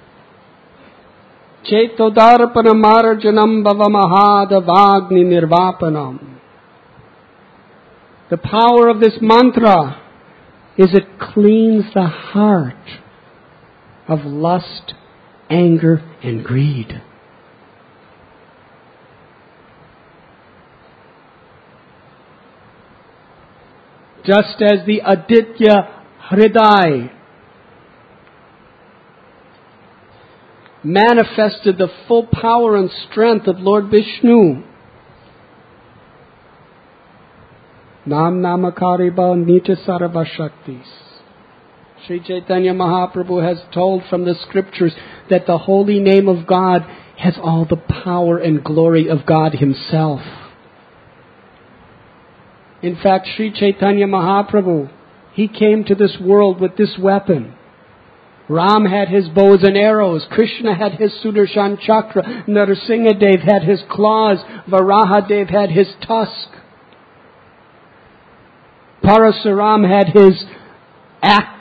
Cetodarpana marjanam bhava mahadavagni nirvapanam. The power of this mantra is it cleans the heart of lust, anger, and greed. just as the Aditya Hriday manifested the full power and strength of Lord Vishnu. Nam Namakariba Nitya Sarva Shaktis. Sri Chaitanya Mahaprabhu has told from the scriptures that the holy name of God has all the power and glory of God Himself. In fact, Sri Chaitanya Mahaprabhu, He came to this world with this weapon. Ram had his bows and arrows. Krishna had his Sudarshan Chakra. Narasimhadev had his claws. Varahadev had his tusk. Parasuram had his axe.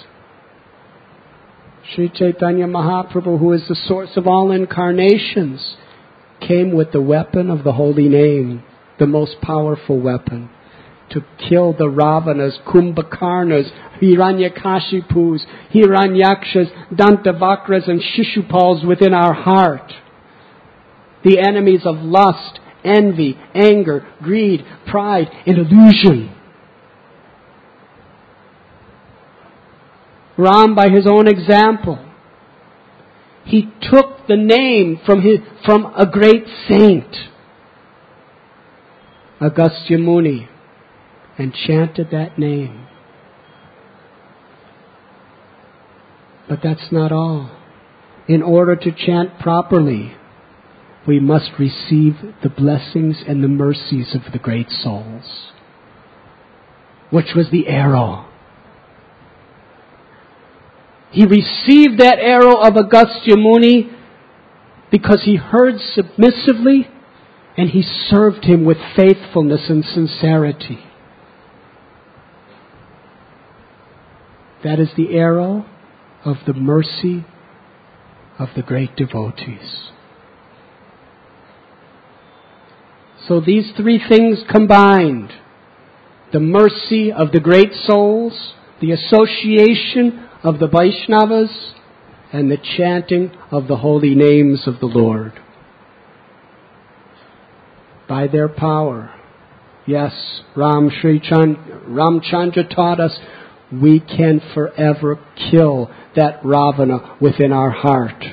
Sri Chaitanya Mahaprabhu, who is the source of all incarnations, came with the weapon of the holy name, the most powerful weapon, to kill the Ravanas, Kumbhakarnas, Hiranyakashipus, Hiranyakshas, Dantavakras, and Shishupals within our heart. The enemies of lust, envy, anger, greed, pride, and illusion. Ram, by his own example, he took the name from his, from a great saint, Agastya Muni, and chanted that name. But that's not all. In order to chant properly, we must receive the blessings and the mercies of the great souls, which was the arrow. He received that arrow of Agastya Muni because he heard submissively and he served him with faithfulness and sincerity. That is the arrow of the mercy of the great devotees. So these three things combined, the mercy of the great souls, the association of the Vaishnavas, and the chanting of the holy names of the Lord. By their power, yes, Ram Shri Chand, Ramchandra taught us, we can forever kill that Ravana within our heart.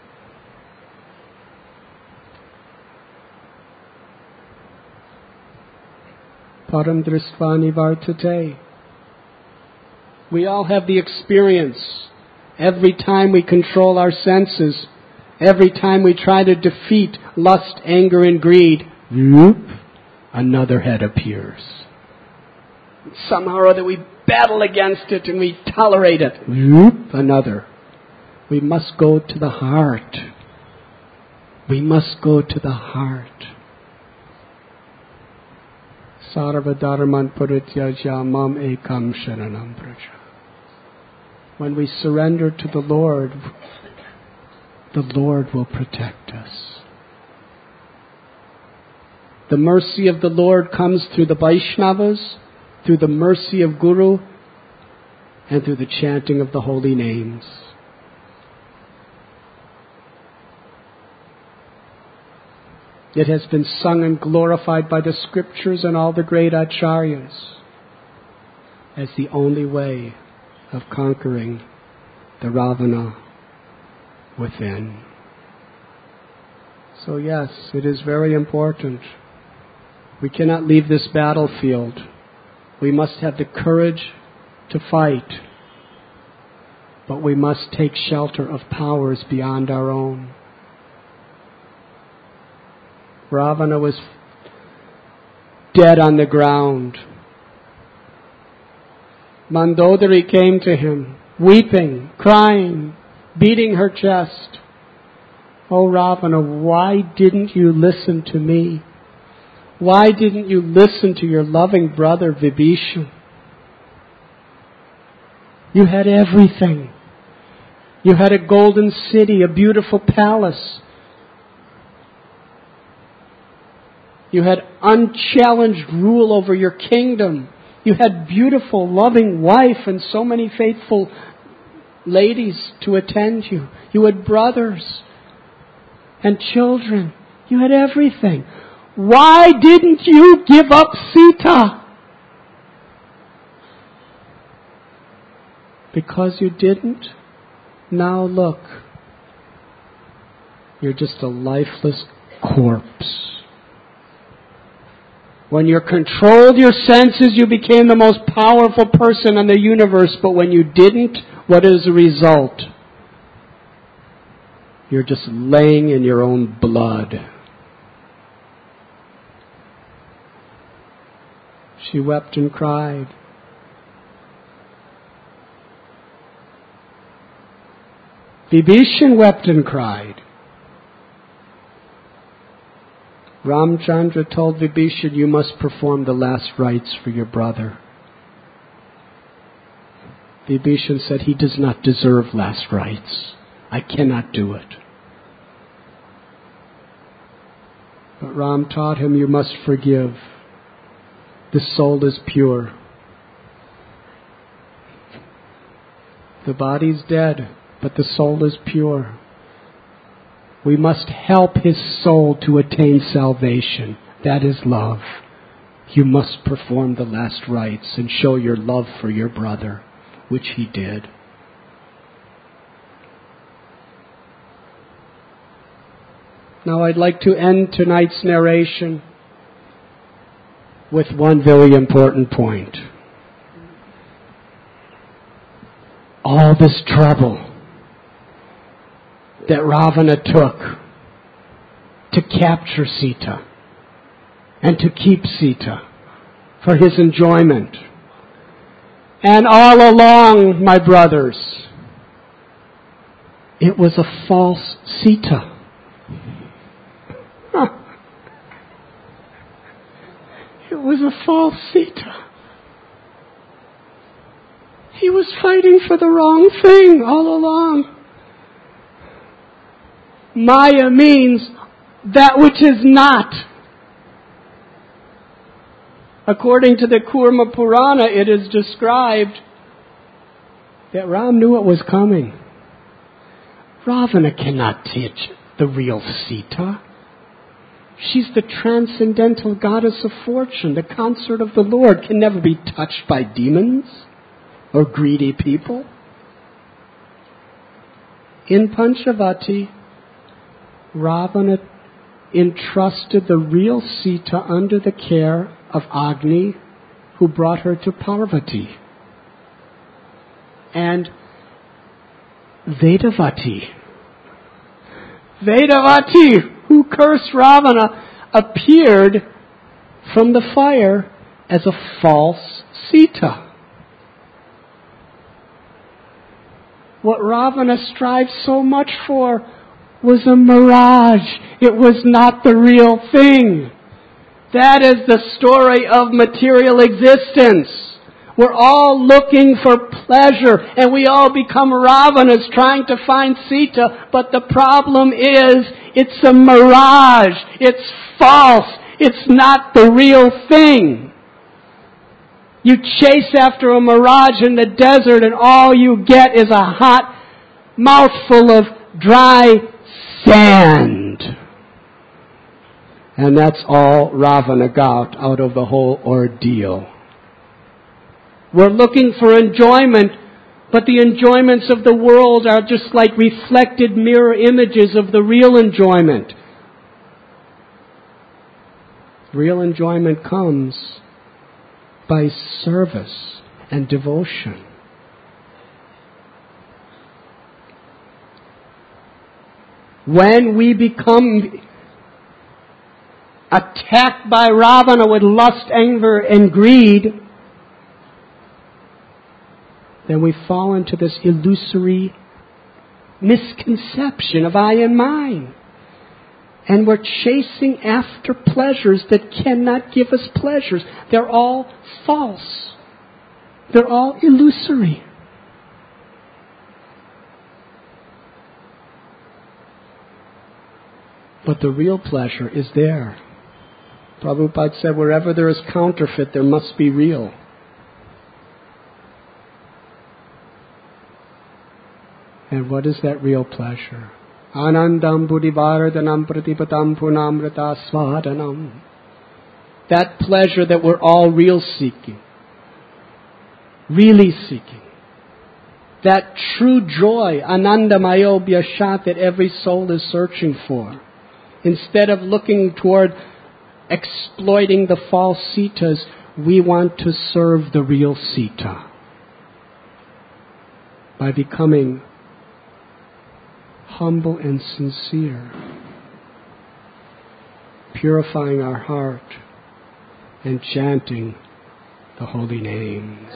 Param Dristvani Vartate. We all have the experience. Every time we control our senses, every time we try to defeat lust, anger, and greed, whoop, another head appears. Somehow or other we battle against it and we tolerate it. Whoop, another. We must go to the heart. We must go to the heart. Sarva dharman parityaja mam ekam sharanam praja. When we surrender to the Lord, the Lord will protect us. The mercy of the Lord comes through the Vaishnavas, through the mercy of Guru, and through the chanting of the holy names. It has been sung and glorified by the scriptures and all the great acharyas as the only way of conquering the Ravana within. So yes, it is very important. We cannot leave this battlefield. We must have the courage to fight, but we must take shelter of powers beyond our own. Ravana was dead on the ground. Mandodari came to him, weeping, crying, beating her chest. Oh Ravana, why didn't you listen to me? Why didn't you listen to your loving brother Vibhishan? You had everything. You had a golden city, a beautiful palace. You had unchallenged rule over your kingdom. You had beautiful, loving wife and so many faithful ladies to attend you. You had brothers and children. You had everything. Why didn't you give up Sita? Because you didn't, now look, you're just a lifeless corpse. When you controlled your senses, you became the most powerful person in the universe. But when you didn't, what is the result? You're just laying in your own blood. She wept and cried. Vibhishan wept and cried. Ramchandra told Vibhishan, you must perform the last rites for your brother. Vibhishan said, he does not deserve last rites. I cannot do it. But Ram taught him, you must forgive. The soul is pure. The body's dead, but the soul is pure. We must help his soul to attain salvation. That is love. You must perform the last rites and show your love for your brother, which he did. Now I'd like to end tonight's narration with one very important point. All this trouble that Ravana took to capture Sita and to keep Sita for his enjoyment. And all along, my brothers, it was a false Sita. It was a false Sita. He was fighting for the wrong thing all along. Maya means that which is not. According to the Kurma Purana, it is described that Ram knew it was coming. Ravana cannot teach the real Sita. She's the transcendental goddess of fortune. The consort of the Lord can never be touched by demons or greedy people. In Panchavati, Ravana entrusted the real Sita under the care of Agni, who brought her to Parvati. And Vedavati, Vedavati, who cursed Ravana, appeared from the fire as a false Sita. What Ravana strived so much for was a mirage. It was not the real thing. That is the story of material existence. We're all looking for pleasure, and we all become Ravanas trying to find Sita, but the problem is, it's a mirage. It's false. It's not the real thing. You chase after a mirage in the desert, and all you get is a hot mouthful of dry sand. And that's all Ravana got out of the whole ordeal. We're looking for enjoyment, but the enjoyments of the world are just like reflected mirror images of the real enjoyment. Real enjoyment comes by service and devotion. When we become attacked by Ravana with lust, anger, and greed, then we fall into this illusory misconception of I and mine. And we're chasing after pleasures that cannot give us pleasures. They're all false. They're all illusory. But the real pleasure is there. Prabhupada said, wherever there is counterfeit, there must be real. And what is that real pleasure? Anandam buddhivardhanam pratipatam punamrita svadanam. That pleasure that we're all real seeking. Really seeking. that true joy, Anandamayo Bhyashat, that every soul is searching for. Instead of looking toward exploiting the false Sitas, we want to serve the real Sita by becoming humble and sincere, purifying our heart and chanting the holy names.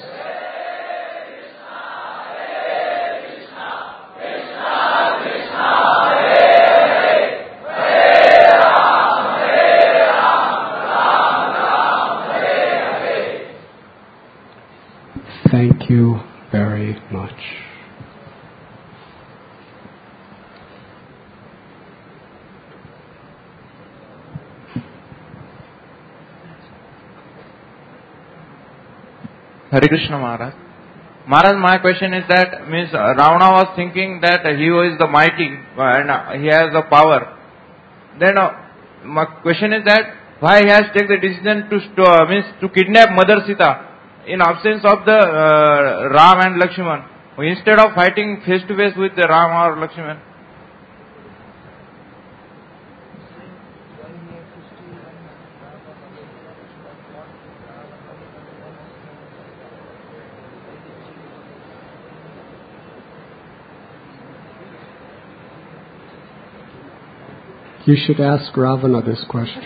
Thank you very much. Hare Krishna Maharaj. Maharaj, my question is that, means uh, Ravana was thinking that he is the mighty and uh, he has the power. Then uh, my question is that why he has taken the decision to st- uh, means to kidnap Mother Sita in absence of the uh, Ram and Lakshman, instead of fighting face to face with the Ram or Lakshman. You should ask Ravana this question.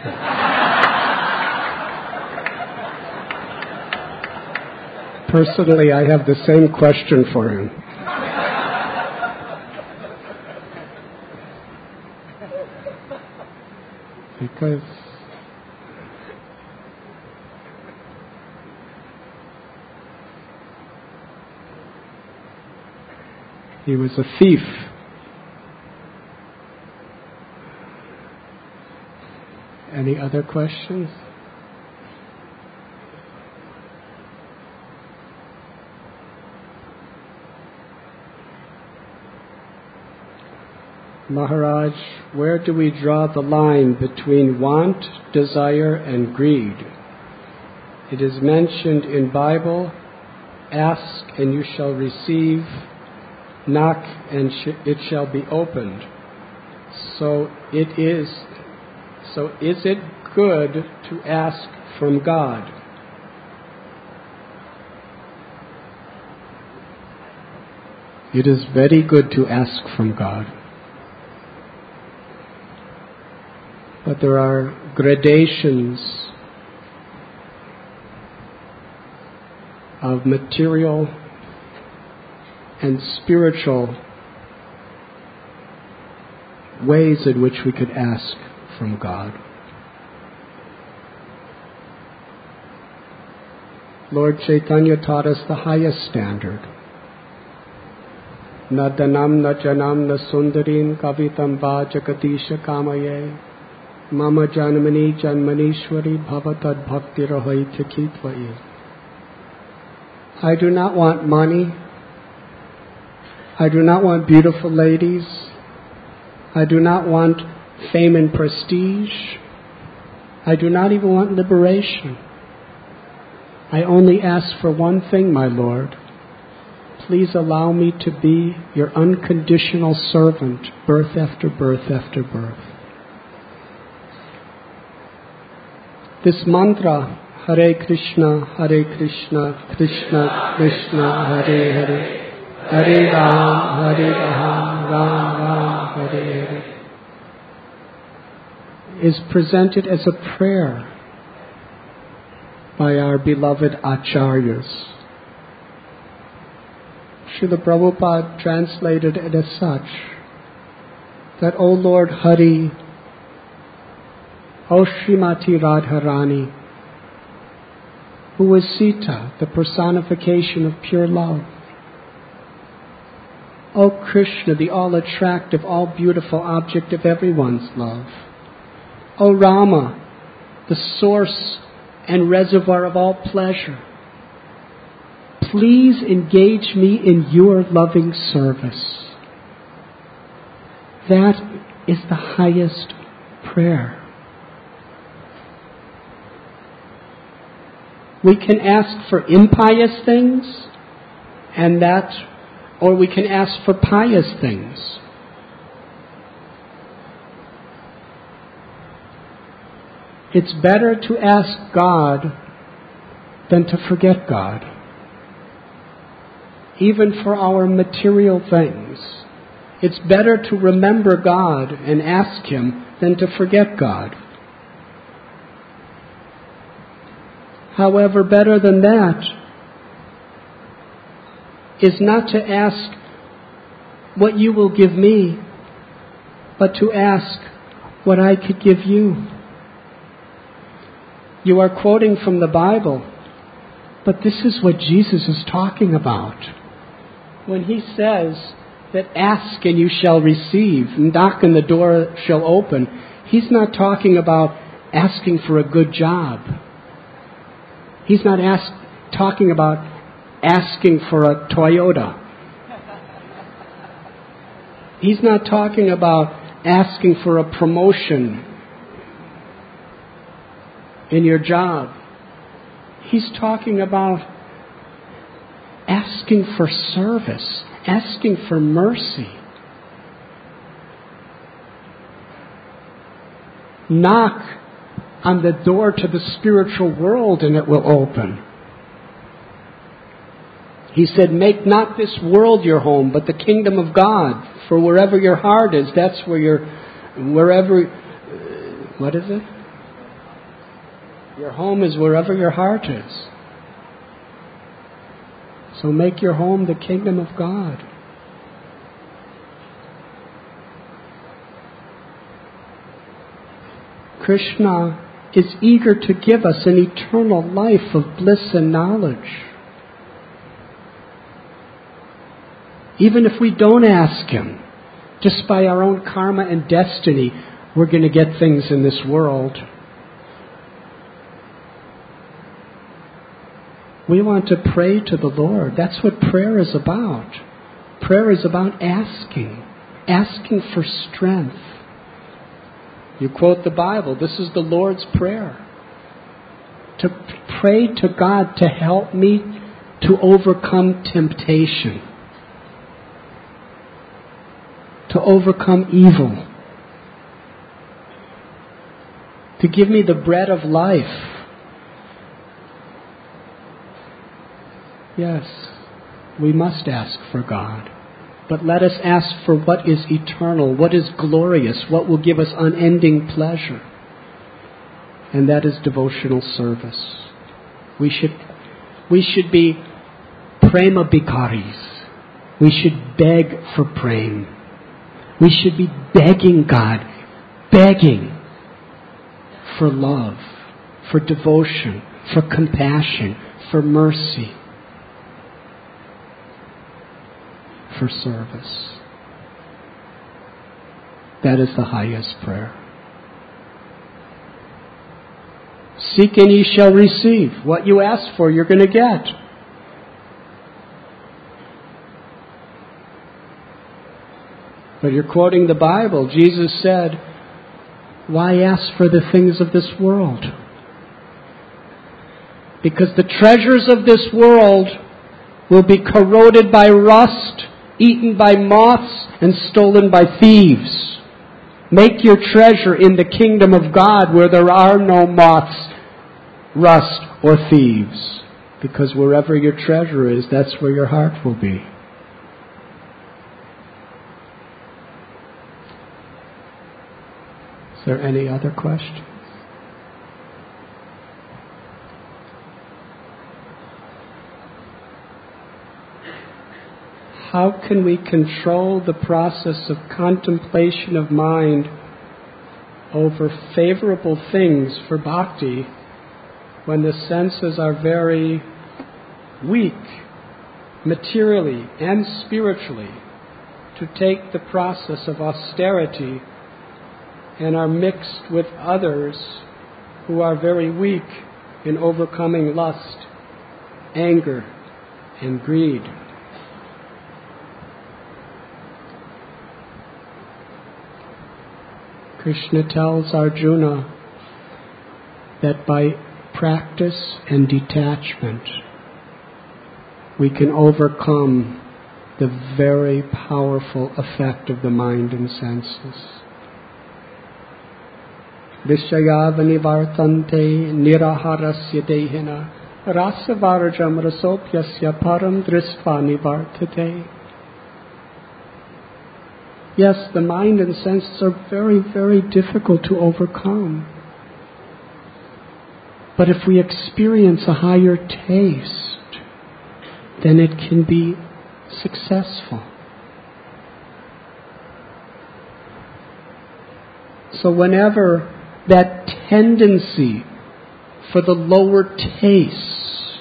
Personally, I have the same question for him. Because he was a thief. Any other questions? Maharaj, where do we draw the line between want, desire, and greed? It is mentioned in Bible, ask and you shall receive, knock and sh- it shall be opened. So it is, so is it good to ask from God? It is very good to ask from God. But there are gradations of material and spiritual ways in which we could ask from God. Lord Chaitanya taught us the highest standard. Na danam na janam na sundarim kavitam va jagatisha kamaye mama janmani janmanishwari bhavatad bhakti rahai tikitvaye. I do not want money. I do not want beautiful ladies. I do not want fame and prestige. I do not even want liberation. I only ask for one thing, my Lord. Please allow me to be your unconditional servant, birth after birth after birth. This mantra, Hare Krishna, Hare Krishna, Krishna Krishna, Hare Hare, Hare Ram, Hare Ram, Ram Ram, Hare Hare, is presented as a prayer by our beloved Acharyas. Srila Prabhupada translated it as such, that, O Lord Hari, O Srimati Radharani, who is Sita, the personification of pure love, O Krishna, the all-attractive, all-beautiful object of everyone's love, O Rama, the source and reservoir of all pleasure, please engage me in your loving service. That is the highest prayer. We can ask for impious things, and that or we can ask for pious things. It's better to ask God than to forget God. Even for our material things, it's better to remember God and ask Him than to forget God. However, better than that is not to ask what you will give me, but to ask what I could give you. You are quoting from the Bible, but this is what Jesus is talking about. When He says that ask and you shall receive, knock and the door shall open, He's not talking about asking for a good job. He's not ask, talking about asking for a Toyota. He's not talking about asking for a promotion in your job. He's talking about asking for service, asking for mercy. Knock on the door to the spiritual world and it will open. He said, make not this world your home, but the kingdom of God. For wherever your heart is, that's where your, wherever, what is it? Your home is wherever your heart is. So make your home the kingdom of God. Krishna is eager to give us an eternal life of bliss and knowledge. Even if we don't ask Him, just by our own karma and destiny, we're going to get things in this world. We want to pray to the Lord. That's what prayer is about. Prayer is about asking, asking for strength. You quote the Bible. This is the Lord's Prayer. To pray to God to help me to overcome temptation, to overcome evil, to give me the bread of life. Yes, we must ask for God. But let us ask for what is eternal, what is glorious, what will give us unending pleasure. And that is devotional service. We should, we should be prema bhikaris. We should beg for prema. We should be begging God, begging for love, for devotion, for compassion, for mercy, for service. That is the highest prayer. Seek and ye shall receive. What you ask for, you're going to get. But you're quoting the Bible. Jesus said, why ask for the things of this world? Because the treasures of this world will be corroded by rust, eaten by moths, and stolen by thieves. Make your treasure in the kingdom of God where there are no moths, rust, or thieves. Because wherever your treasure is, that's where your heart will be. Is there any other question? How can we control the process of contemplation of mind over favorable things for bhakti when the senses are very weak, materially and spiritually, to take the process of austerity and are mixed with others who are very weak in overcoming lust, anger, and greed? Krishna tells Arjuna that by practice and detachment we can overcome the very powerful effect of the mind and senses. Vishayavani vartante niraharasya dehina rasavarjam rasopyasya param dristva nivartate. Yes, the mind and senses are very, very difficult to overcome. But if we experience a higher taste, then it can be successful. So whenever that tendency for the lower tastes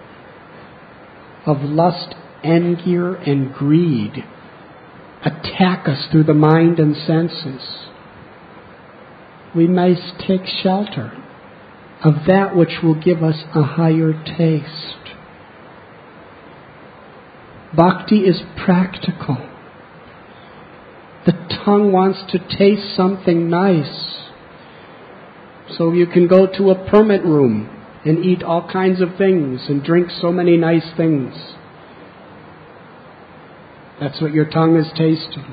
of lust, anger, and greed attack us through the mind and senses, we must take shelter of that which will give us a higher taste. Bhakti is practical. The tongue wants to taste something nice. So you can go to a permit room and eat all kinds of things and drink so many nice things. That's what your tongue is tasting.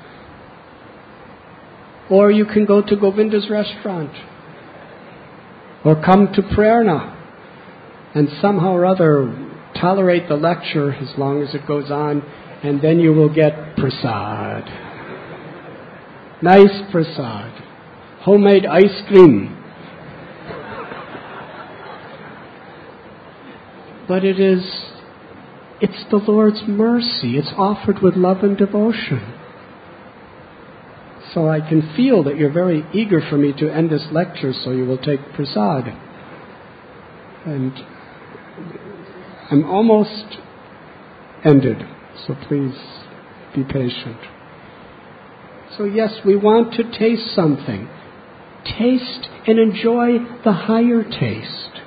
Or you can go to Govinda's restaurant. Or come to Prerna and somehow or other tolerate the lecture as long as it goes on, and then you will get prasad. Nice prasad. Homemade ice cream. But it is, it's the Lord's mercy. It's offered with love and devotion. So I can feel that you're very eager for me to end this lecture, so you will take prasad. And I'm almost ended, so please be patient. So yes, we want to taste something. Taste and enjoy the higher taste.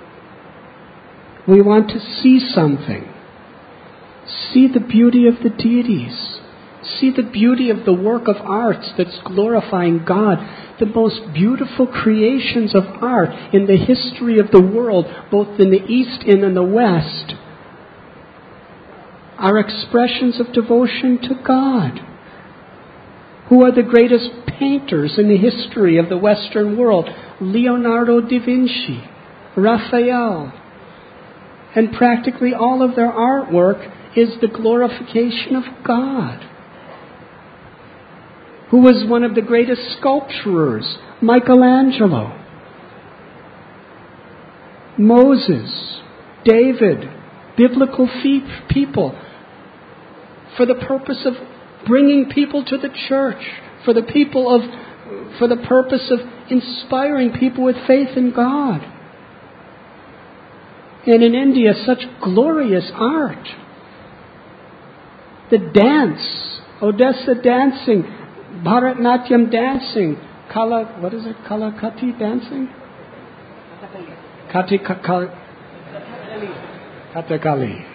We want to see something. See the beauty of the deities. See the beauty of the work of arts that's glorifying God. The most beautiful creations of art in the history of the world, both in the East and in the West, are expressions of devotion to God. Who are the greatest painters in the history of the Western world? Leonardo da Vinci, Raphael. And practically all of their artwork is the glorification of God. Who was one of the greatest sculpturers? Michelangelo. Moses, David, biblical people, for the purpose of bringing people to the church, for the people of, for the purpose of inspiring people with faith in God. And in India, such glorious art. The dance, Odessa dancing, Bharatnatyam dancing, Kala, what is it, Kalakati dancing? Kati Kathakali. Kathakali.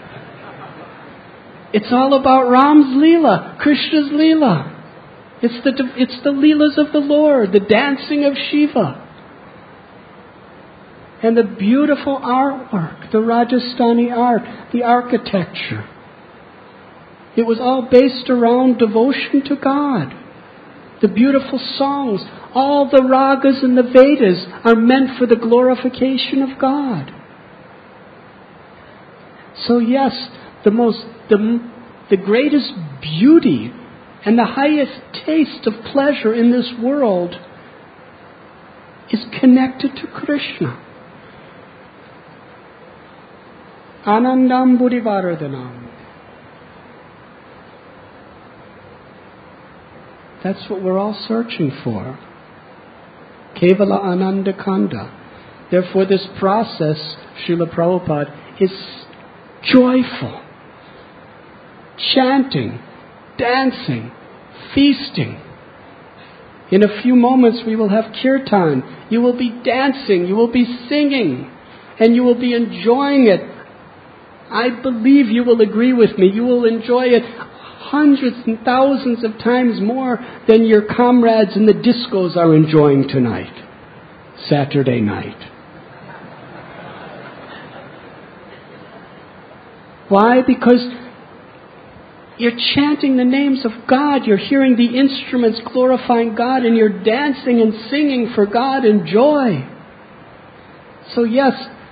It's all about Ram's Leela, Krishna's Leela. It's the, it's the Leelas of the Lord, the dancing of Shiva. And the beautiful artwork, the Rajasthani art, the architecture. It was all based around devotion to God. The beautiful songs, all the ragas in the Vedas are meant for the glorification of God. So yes, the most, the, the greatest beauty and the highest taste of pleasure in this world is connected to Krishna. Anandam Buddhivardhanam. That's what we're all searching for. Kevala Ananda Kanda. Therefore this process, Srila Prabhupada, is joyful. Chanting, dancing, feasting. In a few moments we will have kirtan. You will be dancing, you will be singing, and you will be enjoying it. I believe you will agree with me. You will enjoy it hundreds and thousands of times more than your comrades in the discos are enjoying tonight, Saturday night. Why? Because You're chanting the names of God. You're hearing the instruments glorifying God, and you're dancing and singing for God in joy. So yes,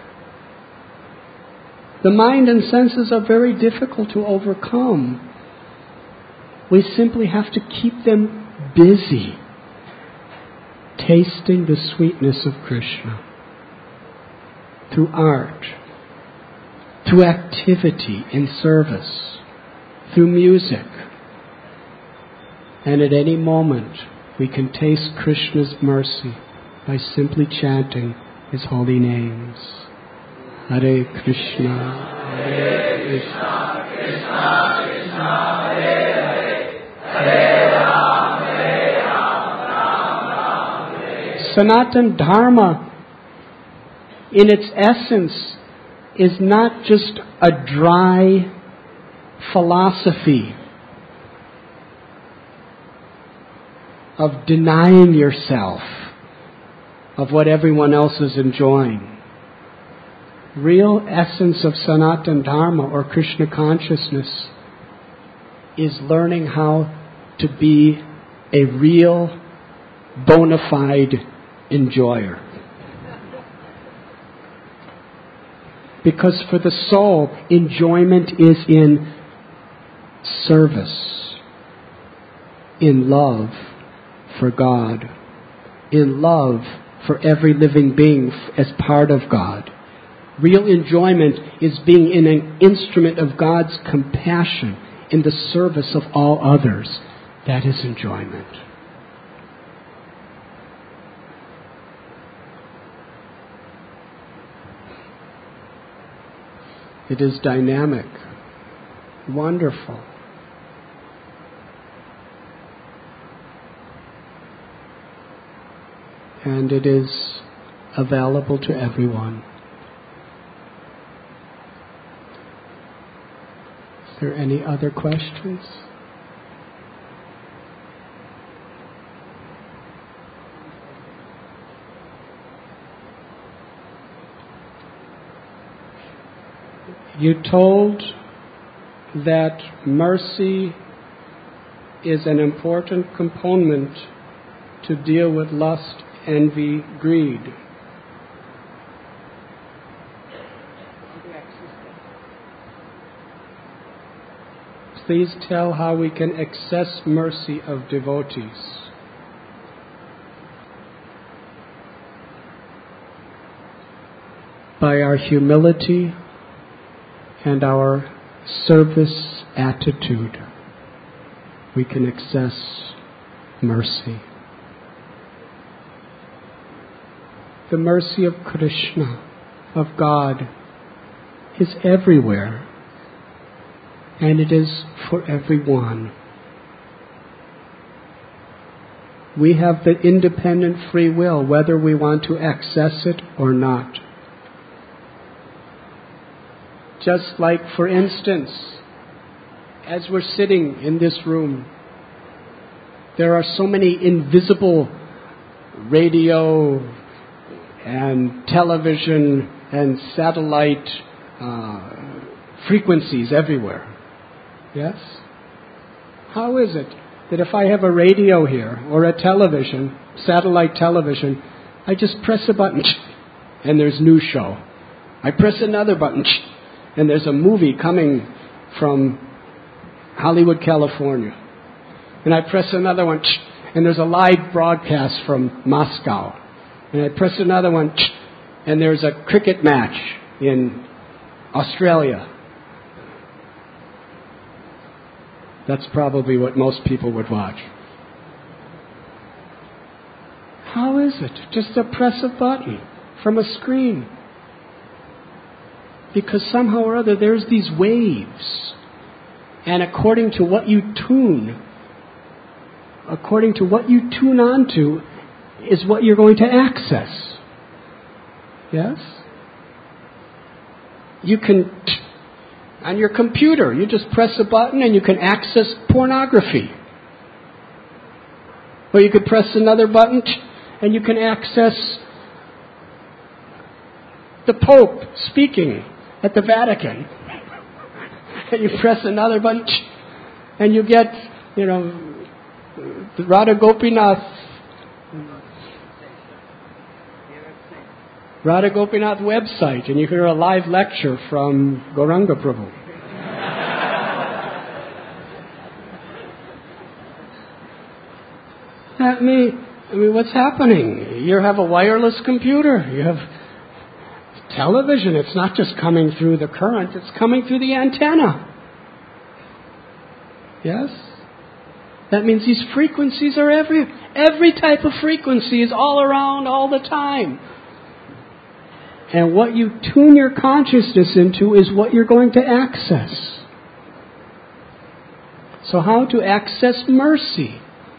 the mind and senses are very difficult to overcome. We simply have to keep them busy, tasting the sweetness of Krishna through art, through activity in service, through music. And at any moment, we can taste Krishna's mercy by simply chanting His holy names. Hare Krishna, Hare Krishna, Krishna Krishna, Hare Hare, Hare Ram, Hare Ram, Ram Ram, Hare Hare. Sanatana Dharma, in its essence, is not just a dry philosophy of denying yourself of what everyone else is enjoying. Real essence of Sanatana Dharma or Krishna consciousness is learning how to be a real, bona fide enjoyer. Because for the soul, enjoyment is in service, in love for God, in love for every living being as part of God. Real enjoyment is being in an instrument of God's compassion in the service of all others. That is enjoyment. It is dynamic, wonderful. And it is available to everyone. Is there any other questions? You told that mercy is an important component to deal with lust, envy, greed. Please tell how we can access mercy of devotees. By our humility and our service attitude, we can access mercy. The mercy of Krishna, of God, is everywhere, and it is for everyone. We have the independent free will whether we want to access it or not. Just like, for instance, as we're sitting in this room, there are so many invisible radio and television and satellite uh, frequencies everywhere. Yes? How is it that if I have a radio here or a television, satellite television, I just press a button and there's news show. I press another button and there's a movie coming from Hollywood, California. And I press another one, and there's a live broadcast from Moscow. And I press another one, and there's a cricket match in Australia. That's probably what most people would watch. How is it? Just a press a button from a screen. Because somehow or other there's these waves. And according to what you tune, according to what you tune onto, is what you're going to access. Yes? You can, on your computer, you just press a button and you can access pornography. Or you could press another button and you can access the Pope speaking at the Vatican. And you press another button And you get, you know, the Radha Gopinath, Radha Gopinath website, and you hear a live lecture from Gauranga Prabhu. I mean, I mean, what's happening? You have a wireless computer. You have television. It's not just coming through the current. It's coming through the antenna. Yes? That means these frequencies are every, every type of frequency is all around all the time. And what you tune your consciousness into is what you're going to access. So how to access mercy?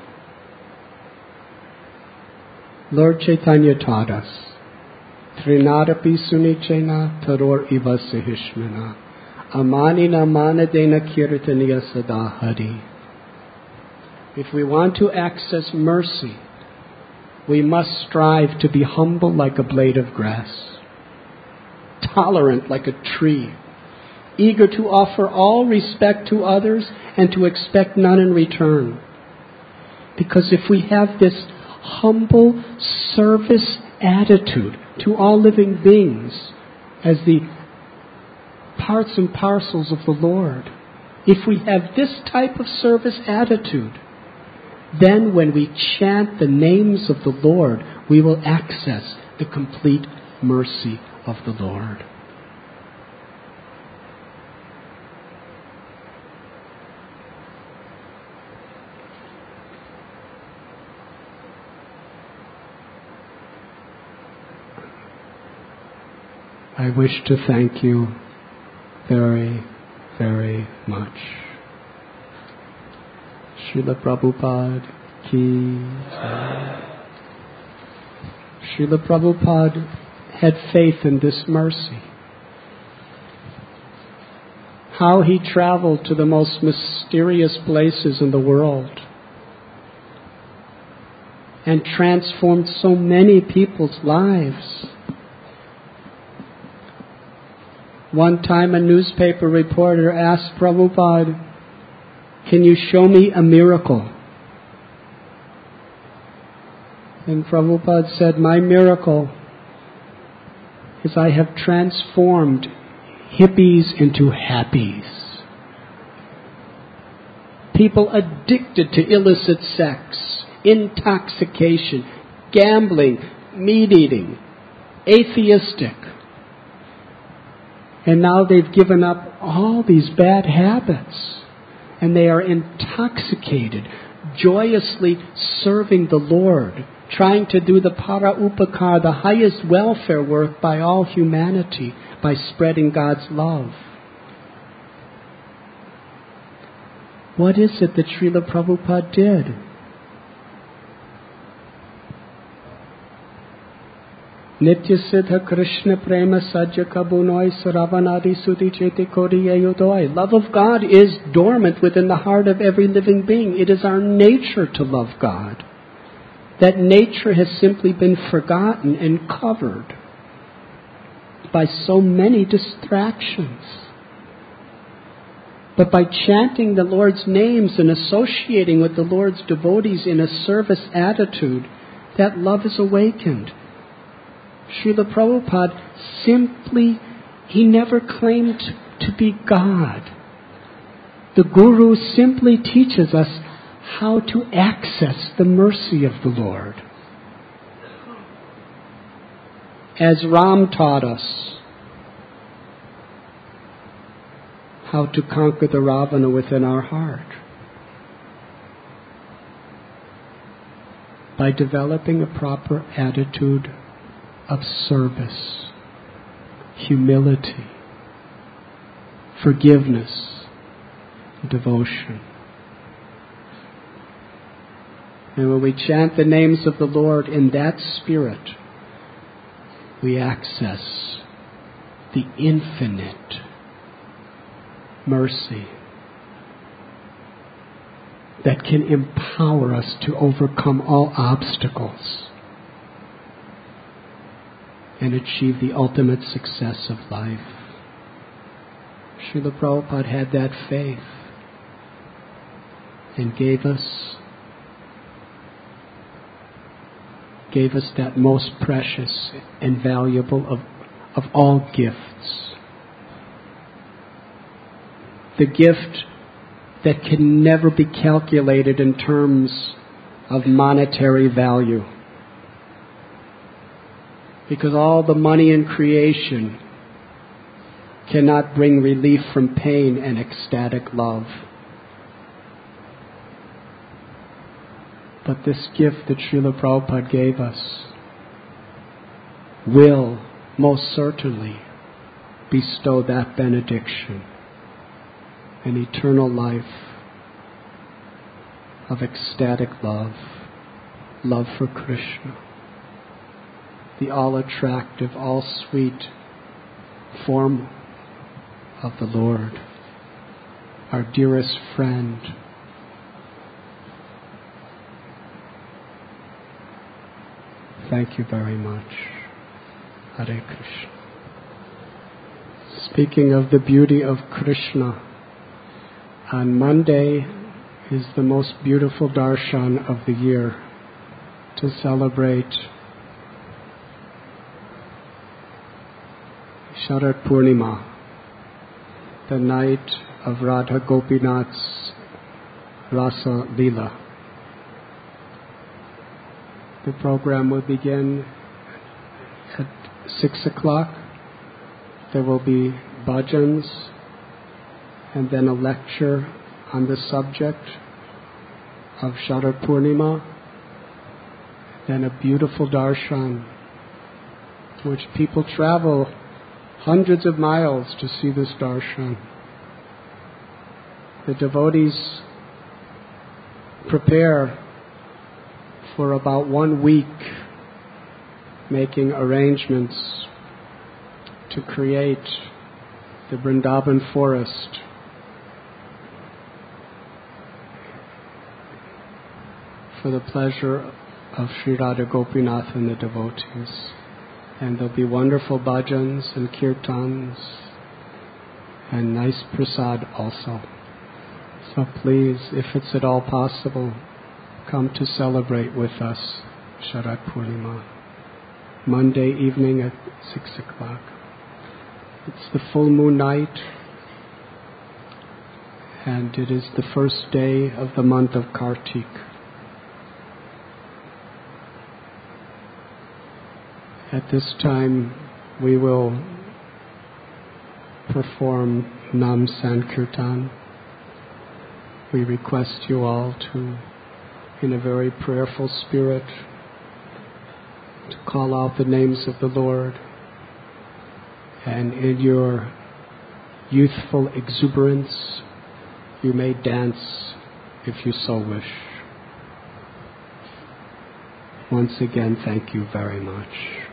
Lord Chaitanya taught us, Trinadapi sunichena taror iva sahishmana amanina manadena kirtaniya sada hari. If we want to access mercy, we must strive to be humble like a blade of grass, tolerant like a tree, eager to offer all respect to others and to expect none in return. Because if we have this humble service attitude to all living beings as the parts and parcels of the Lord, if we have this type of service attitude, then when we chant the names of the Lord, we will access the complete mercy of the Lord. I wish to thank you very, very much. Srila Prabhupada ki jai. Srila Prabhupada had faith in this mercy. How he traveled to the most mysterious places in the world and transformed so many people's lives. One time a newspaper reporter asked Prabhupada, "Can you show me a miracle?" And Prabhupada said, "My miracle is I have transformed hippies into happies. People addicted to illicit sex, intoxication, gambling, meat eating, atheistic. And now they've given up all these bad habits. And they are intoxicated, joyously serving the Lord, trying to do the para upakar, the highest welfare work by all humanity, by spreading God's love." What is it that Srila Prabhupada did? Nitya Siddha Krishna Prema Sajja Kabunoi Saravanadi Sudhi Chete Kodi Yayodoi. Love of God is dormant within the heart of every living being. It is our nature to love God. That nature has simply been forgotten and covered by so many distractions. But by chanting the Lord's names and associating with the Lord's devotees in a service attitude, that love is awakened. Srila Prabhupada simply, he never claimed to be God. The Guru simply teaches us how to access the mercy of the Lord. As Ram taught us how to conquer the Ravana within our heart. By developing a proper attitude of service, humility, forgiveness, devotion. And when we chant the names of the Lord in that spirit, we access the infinite mercy that can empower us to overcome all obstacles and achieve the ultimate success of life. Srila Prabhupada had that faith. and gave us gave us that most precious and valuable of, of all gifts. The gift that can never be calculated in terms of monetary value. Because all the money in creation cannot bring relief from pain and ecstatic love. But this gift that Srila Prabhupada gave us will most certainly bestow that benediction, an eternal life of ecstatic love, love for Krishna, the all-attractive, all-sweet form of the Lord, our dearest friend. Thank you very much. Hare Krishna. Speaking of the beauty of Krishna, on Monday is the most beautiful darshan of the year, to celebrate Sharad Purnima, the night of Radha Gopinath's Rasa Leela. The program will begin at six o'clock. There will be bhajans and then a lecture on the subject of Sharad Purnima, then a beautiful darshan, which people travel hundreds of miles to see this darshan. The devotees prepare for about one week, making arrangements to create the Vrindavan forest for the pleasure of Sri Radha Gopinath and the devotees. And there'll be wonderful bhajans and kirtans and nice prasad also. So please, if it's at all possible, come to celebrate with us Sharad Purnima, Monday evening at six o'clock. It's the full moon night, and it is the first day of the month of Kartik. At this time, we will perform Nam Sankirtan. We request you all to, in a very prayerful spirit, to call out the names of the Lord, and in your youthful exuberance, you may dance if you so wish. Once again, thank you very much.